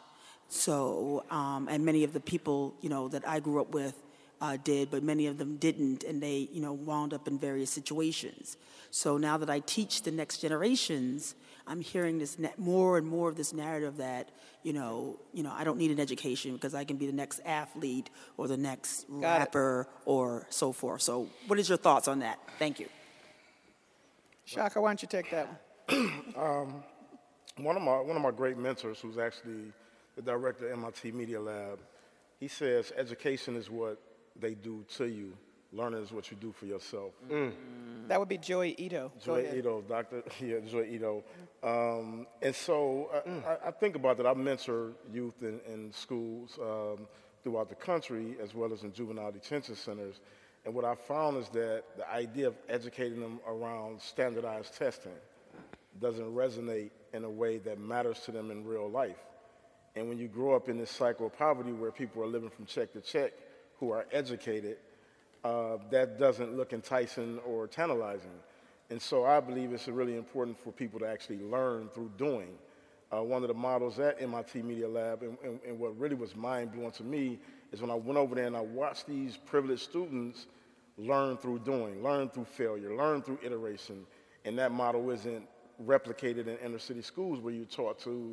So, and many of the people, that I grew up with did, but many of them didn't, and they, wound up in various situations. So now that I teach the next generations, I'm hearing this more and more of this narrative that, I don't need an education because I can be the next athlete or the next rapper or so forth. So what is your thoughts on that? Thank you. Shaka, why don't you take that one? One of my great mentors, who's actually the director of MIT Media Lab, he says education is what they do to you. Learning is what you do for yourself. That would be Joy Ito. Joy Ito, Joy Ito. And so I think about that. I mentor youth in schools throughout the country, as well as in juvenile detention centers. And what I found is that the idea of educating them around standardized testing doesn't resonate in a way that matters to them in real life. And when you grow up in this cycle of poverty where people are living from check to check who are educated, that doesn't look enticing or tantalizing. And so I believe it's really important for people to actually learn through doing. One of the models at MIT Media Lab, and what really was mind-blowing to me, is when I went over there and I watched these privileged students learn through doing, learn through failure, learn through iteration. And that model isn't replicated in inner city schools where you're taught to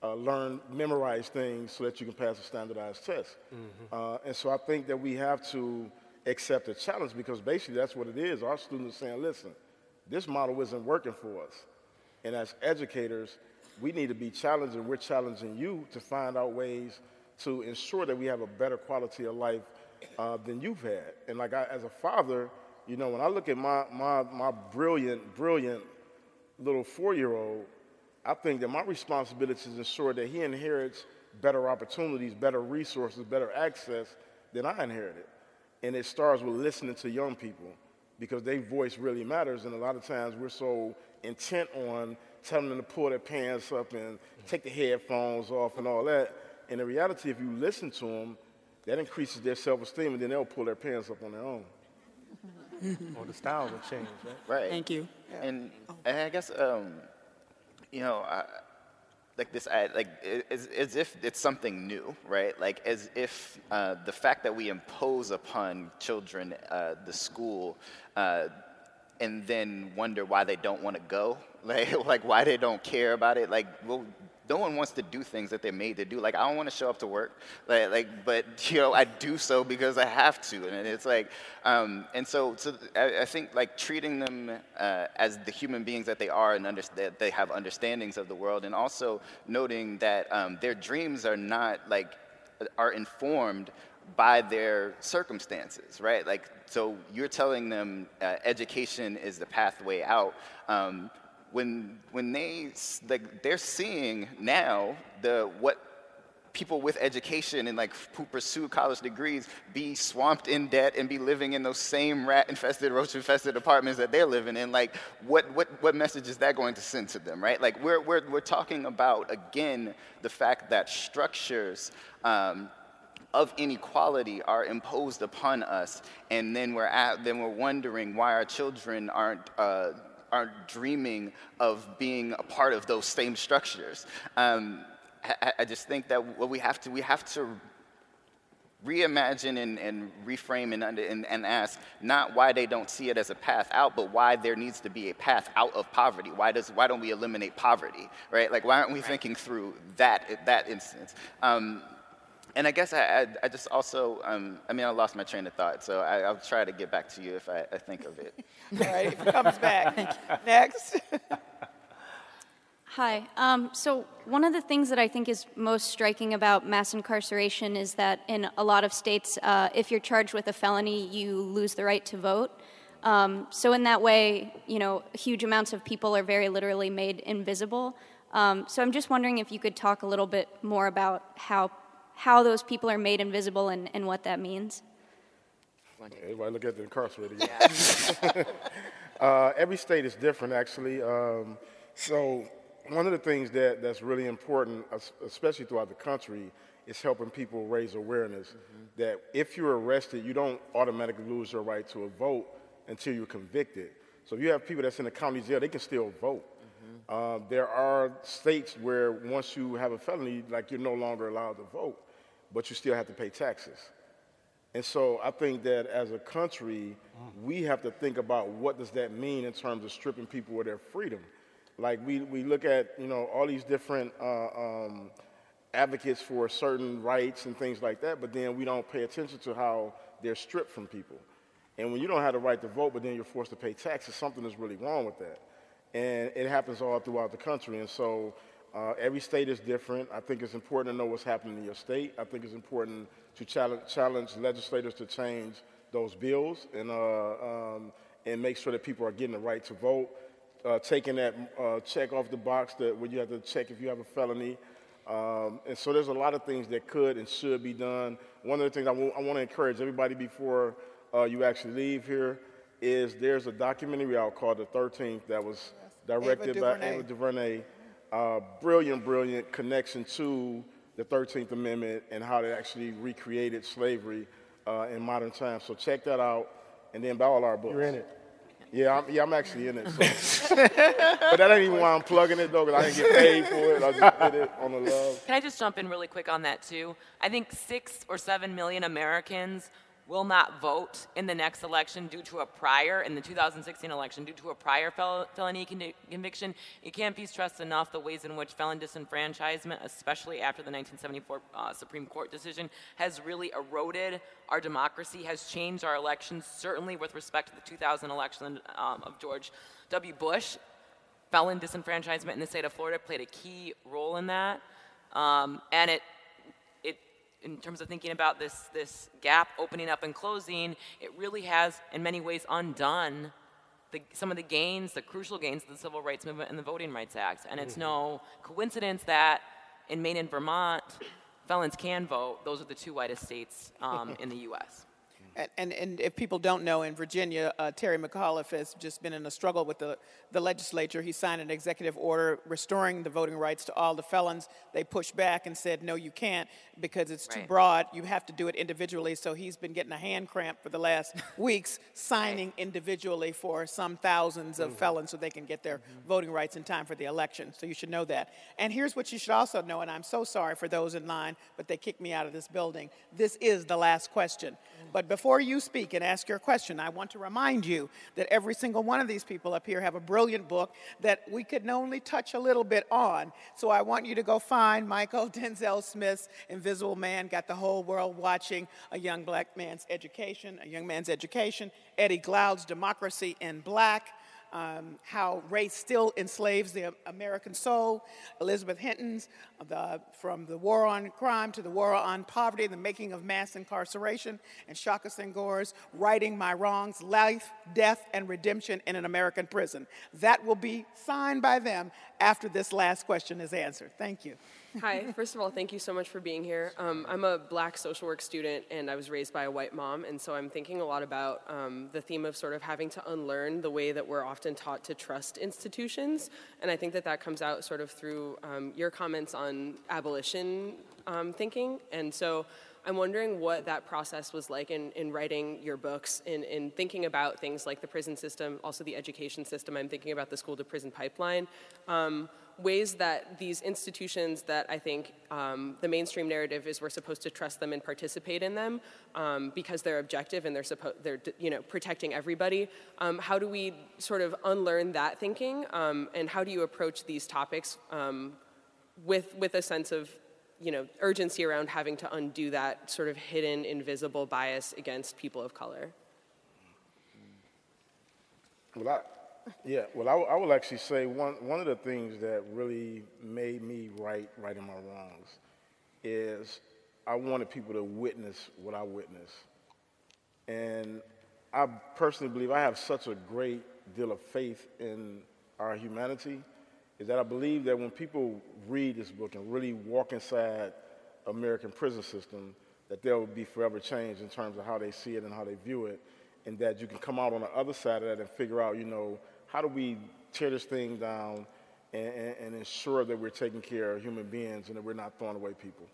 memorize things so that you can pass a standardized test. And so I think that we have to accept the challenge, because basically that's what it is. Our students are saying, listen, this model isn't working for us. And as educators, we need to be challenged, and we're challenging you to find out ways to ensure that we have a better quality of life than you've had. And like as a father, you know, when I look at my brilliant little 4-year-old, I think that my responsibility is to ensure that he inherits better opportunities, better resources, better access than I inherited. And it starts with listening to young people, because their voice really matters. And a lot of times we're so intent on telling them to pull their pants up and take the headphones off and all that. And in reality, if you listen to them, that increases their self-esteem, and then they'll pull their pants up on their own. Or the style will change, right? Right. Thank you. And I guess, you know, like this, like as if it's something new, right? Like as if the fact that we impose upon children the school and then wonder why they don't want to go, like why they don't care about it. Like, well, no one wants to do things that they're made to do. Like, I don't want to show up to work, but you know, I do so because I have to, and it's like, and so I think like treating them as the human beings that they are, and that they have understandings of the world, and also noting that their dreams are not are informed by their circumstances, right? Like, so you're telling them education is the pathway out. When they're seeing now what people with education and who pursue college degrees be swamped in debt and be living in those same rat-infested, roach-infested apartments that they're living in, like what message is that going to send to them, right? Like we're talking about, again, the fact that structures of inequality are imposed upon us, and then we're wondering why our children aren't dreaming of being a part of those same structures. I just think that what we have to reimagine and reframe and ask not why they don't see it as a path out, but why there needs to be a path out of poverty. Why don't we eliminate poverty, right? Like, why aren't we thinking through that instance? And I guess I just also, I lost my train of thought, so I'll try to get back to you if I think of it. All right, if it comes back. Next. Hi. So one of the things that I think is most striking about mass incarceration is that in a lot of states, if you're charged with a felony, you lose the right to vote. So in that way, you know, huge amounts of people are very literally made invisible. So I'm just wondering if you could talk a little bit more about how those people are made invisible and what that means. Everybody look at the incarcerated. Every state is different, actually. So one of the things that's really important, especially throughout the country, is helping people raise awareness that if you're arrested, you don't automatically lose your right to a vote until you're convicted. So if you have people that's in the county jail, they can still vote. There are states where once you have a felony, like, you're no longer allowed to vote, but you still have to pay taxes. And so I think that as a country, we have to think about what does that mean in terms of stripping people of their freedom. Like, we look at, you know, all these different advocates for certain rights and things like that, but then we don't pay attention to how they're stripped from people. And when you don't have the right to vote, but then you're forced to pay taxes, something is really wrong with that. And it happens all throughout the country. And so every state is different. I think it's important to know what's happening in your state. I think it's important to challenge legislators to change those bills and make sure that people are getting the right to vote. Taking that check off the box where you have to check if you have a felony. And so there's a lot of things that could and should be done. One of the things I want to encourage everybody before you actually leave here is there's a documentary out called The 13th that was directed by Ava DuVernay. Brilliant connection to the 13th Amendment and how they actually recreated slavery in modern times. So check that out, and then buy all our books. You're in it. Yeah, I'm actually in it. So. But that ain't even why I'm plugging it, though, because I didn't get paid for it. I just did it on the love. Can I just jump in really quick on that, too? I think 6 or 7 million Americans will not vote in the next election due to in the 2016 election, due to a prior felony conviction. It can't be stressed enough the ways in which felon disenfranchisement, especially after the 1974 Supreme Court decision, has really eroded our democracy, has changed our elections, certainly with respect to the 2000 election of George W. Bush. felon disenfranchisement in the state of Florida played a key role in that. And it, in terms of thinking about this gap opening up and closing, it really has, in many ways, undone some of the gains, the crucial gains of the Civil Rights Movement and the Voting Rights Act. And it's no coincidence that in Maine and Vermont, felons can vote. Those are the two whitest states in the U.S. And if people don't know, in Virginia, Terry McAuliffe has just been in a struggle with the legislature. He signed an executive order restoring the voting rights to all the felons. They pushed back and said, no, you can't, because it's too broad. You have to do it individually. So he's been getting a hand cramp for the last weeks, signing individually for some thousands of felons so they can get their voting rights in time for the election. So you should know that. And here's what you should also know, and I'm so sorry for those in line, but they kicked me out of this building. This is the last question. But before you speak and ask your question, I want to remind you that every single one of these people up here have a brilliant book that we could only touch a little bit on. So I want you to go find Michael Denzel Smith's Invisible Man, Got the Whole World Watching, A Young Man's Education, Eddie Glaude's Democracy in Black, How Race Still Enslaves the American Soul, Elizabeth Hinton's From the War on Crime to the War on Poverty, The Making of Mass Incarceration, and Shaka Senghor's Righting My Wrongs, Life, Death, and Redemption in an American Prison. That will be signed by them after this last question is answered. Thank you. Hi, first of all, thank you so much for being here. I'm a Black social work student, and I was raised by a white mom, and so I'm thinking a lot about the theme of sort of having to unlearn the way that we're often taught to trust institutions, and I think that comes out sort of through your comments on abolition thinking, and so I'm wondering what that process was like in writing your books, in thinking about things like the prison system, also the education system. I'm thinking about the school-to-prison pipeline. Ways that these institutions that I think the mainstream narrative is we're supposed to trust them and participate in them because they're objective and they're protecting everybody. How do we sort of unlearn that thinking, and how do you approach these topics with a sense of urgency around having to undo that sort of hidden, invisible bias against people of color? Well, I will actually say one of the things that really made me righting my wrongs is I wanted people to witness what I witnessed. And I personally believe I have such a great deal of faith in our humanity, is that I believe that when people read this book and really walk inside American prison system, that there will be forever change in terms of how they see it and how they view it, and that you can come out on the other side of that and figure out, how do we tear this thing down and ensure that we're taking care of human beings and that we're not throwing away people?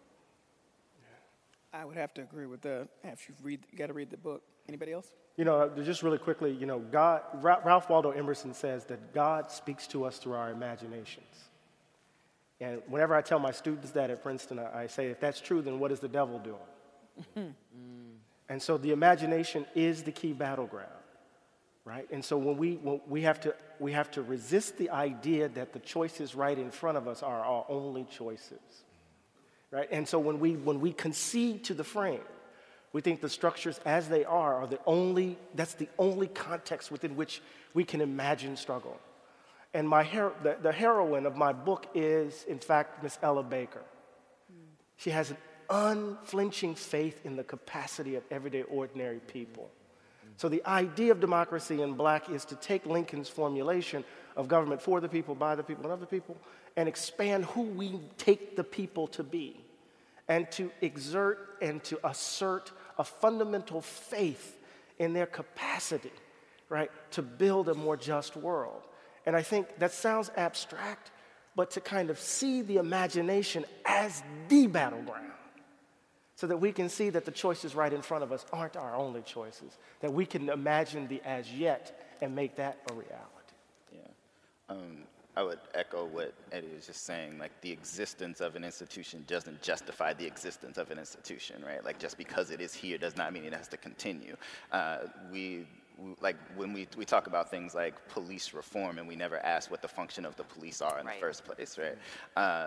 I would have to agree with that. You got to read the book. Anybody else? Just really quickly, Ralph Waldo Emerson says that God speaks to us through our imaginations. And whenever I tell my students that at Princeton, I say, if that's true, then what is the devil doing? And so the imagination is the key battleground, right? And so when we have to resist the idea that the choices right in front of us are our only choices, right? And so when we concede to the frame, we think the structures as they are that's the only context within which we can imagine struggle. And the heroine of my book is, in fact, Miss Ella Baker. She has an unflinching faith in the capacity of everyday, ordinary people. So the idea of democracy in Black is to take Lincoln's formulation of government for the people, by the people, and of the people, and expand who we take the people to be, and to exert and to assert a fundamental faith in their capacity, right, to build a more just world. And I think that sounds abstract, but to kind of see the imagination as the battleground, so that we can see that the choices right in front of us aren't our only choices, that we can imagine the as yet and make that a reality. Yeah. I would echo what Eddie was just saying, like the existence of an institution doesn't justify the existence of an institution, right? Like just because it is here does not mean it has to continue. Like when we talk about things like police reform and we never ask what the function of the police are in the first place, right?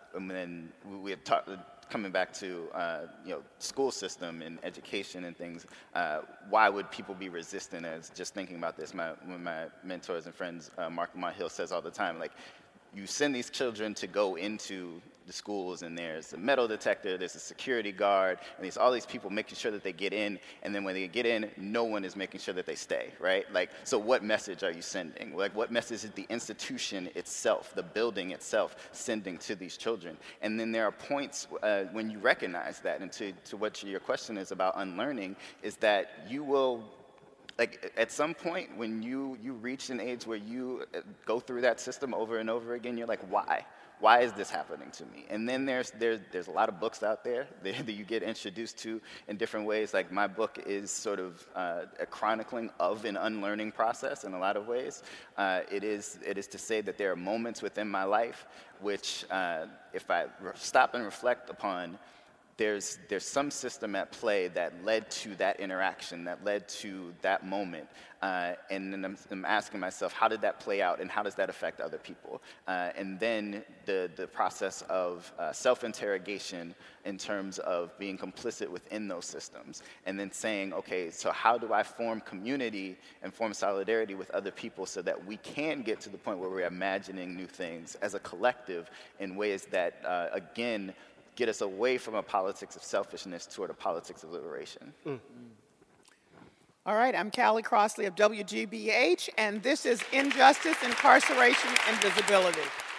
and then we have talked, coming back to school system and education and things, why would people be resistant? As just thinking about this, one of my mentors and friends, Mark Lamont Hill, says all the time, like, you send these children to go into the schools, and there's a metal detector, there's a security guard, and there's all these people making sure that they get in, and then when they get in, no one is making sure that they stay, right? Like, so what message are you sending? Like, what message is the institution itself, the building itself, sending to these children? And then there are points when you recognize that, and to what your question is about unlearning, is that you will, like, at some point when you reach an age where you go through that system over and over again, you're like, why? Why is this happening to me? And then there's a lot of books out there that you get introduced to in different ways. Like, my book is sort of a chronicling of an unlearning process in a lot of ways. It is to say that there are moments within my life which, if I stop and reflect upon, there's some system at play that led to that interaction, that led to that moment. And then I'm asking myself, how did that play out, and how does that affect other people? And then the process of self-interrogation in terms of being complicit within those systems. And then saying, okay, so how do I form community and form solidarity with other people so that we can get to the point where we're imagining new things as a collective in ways that, again, get us away from a politics of selfishness toward a politics of liberation. All right, I'm Callie Crossley of WGBH, and this is Injustice, Incarceration, and Visibility.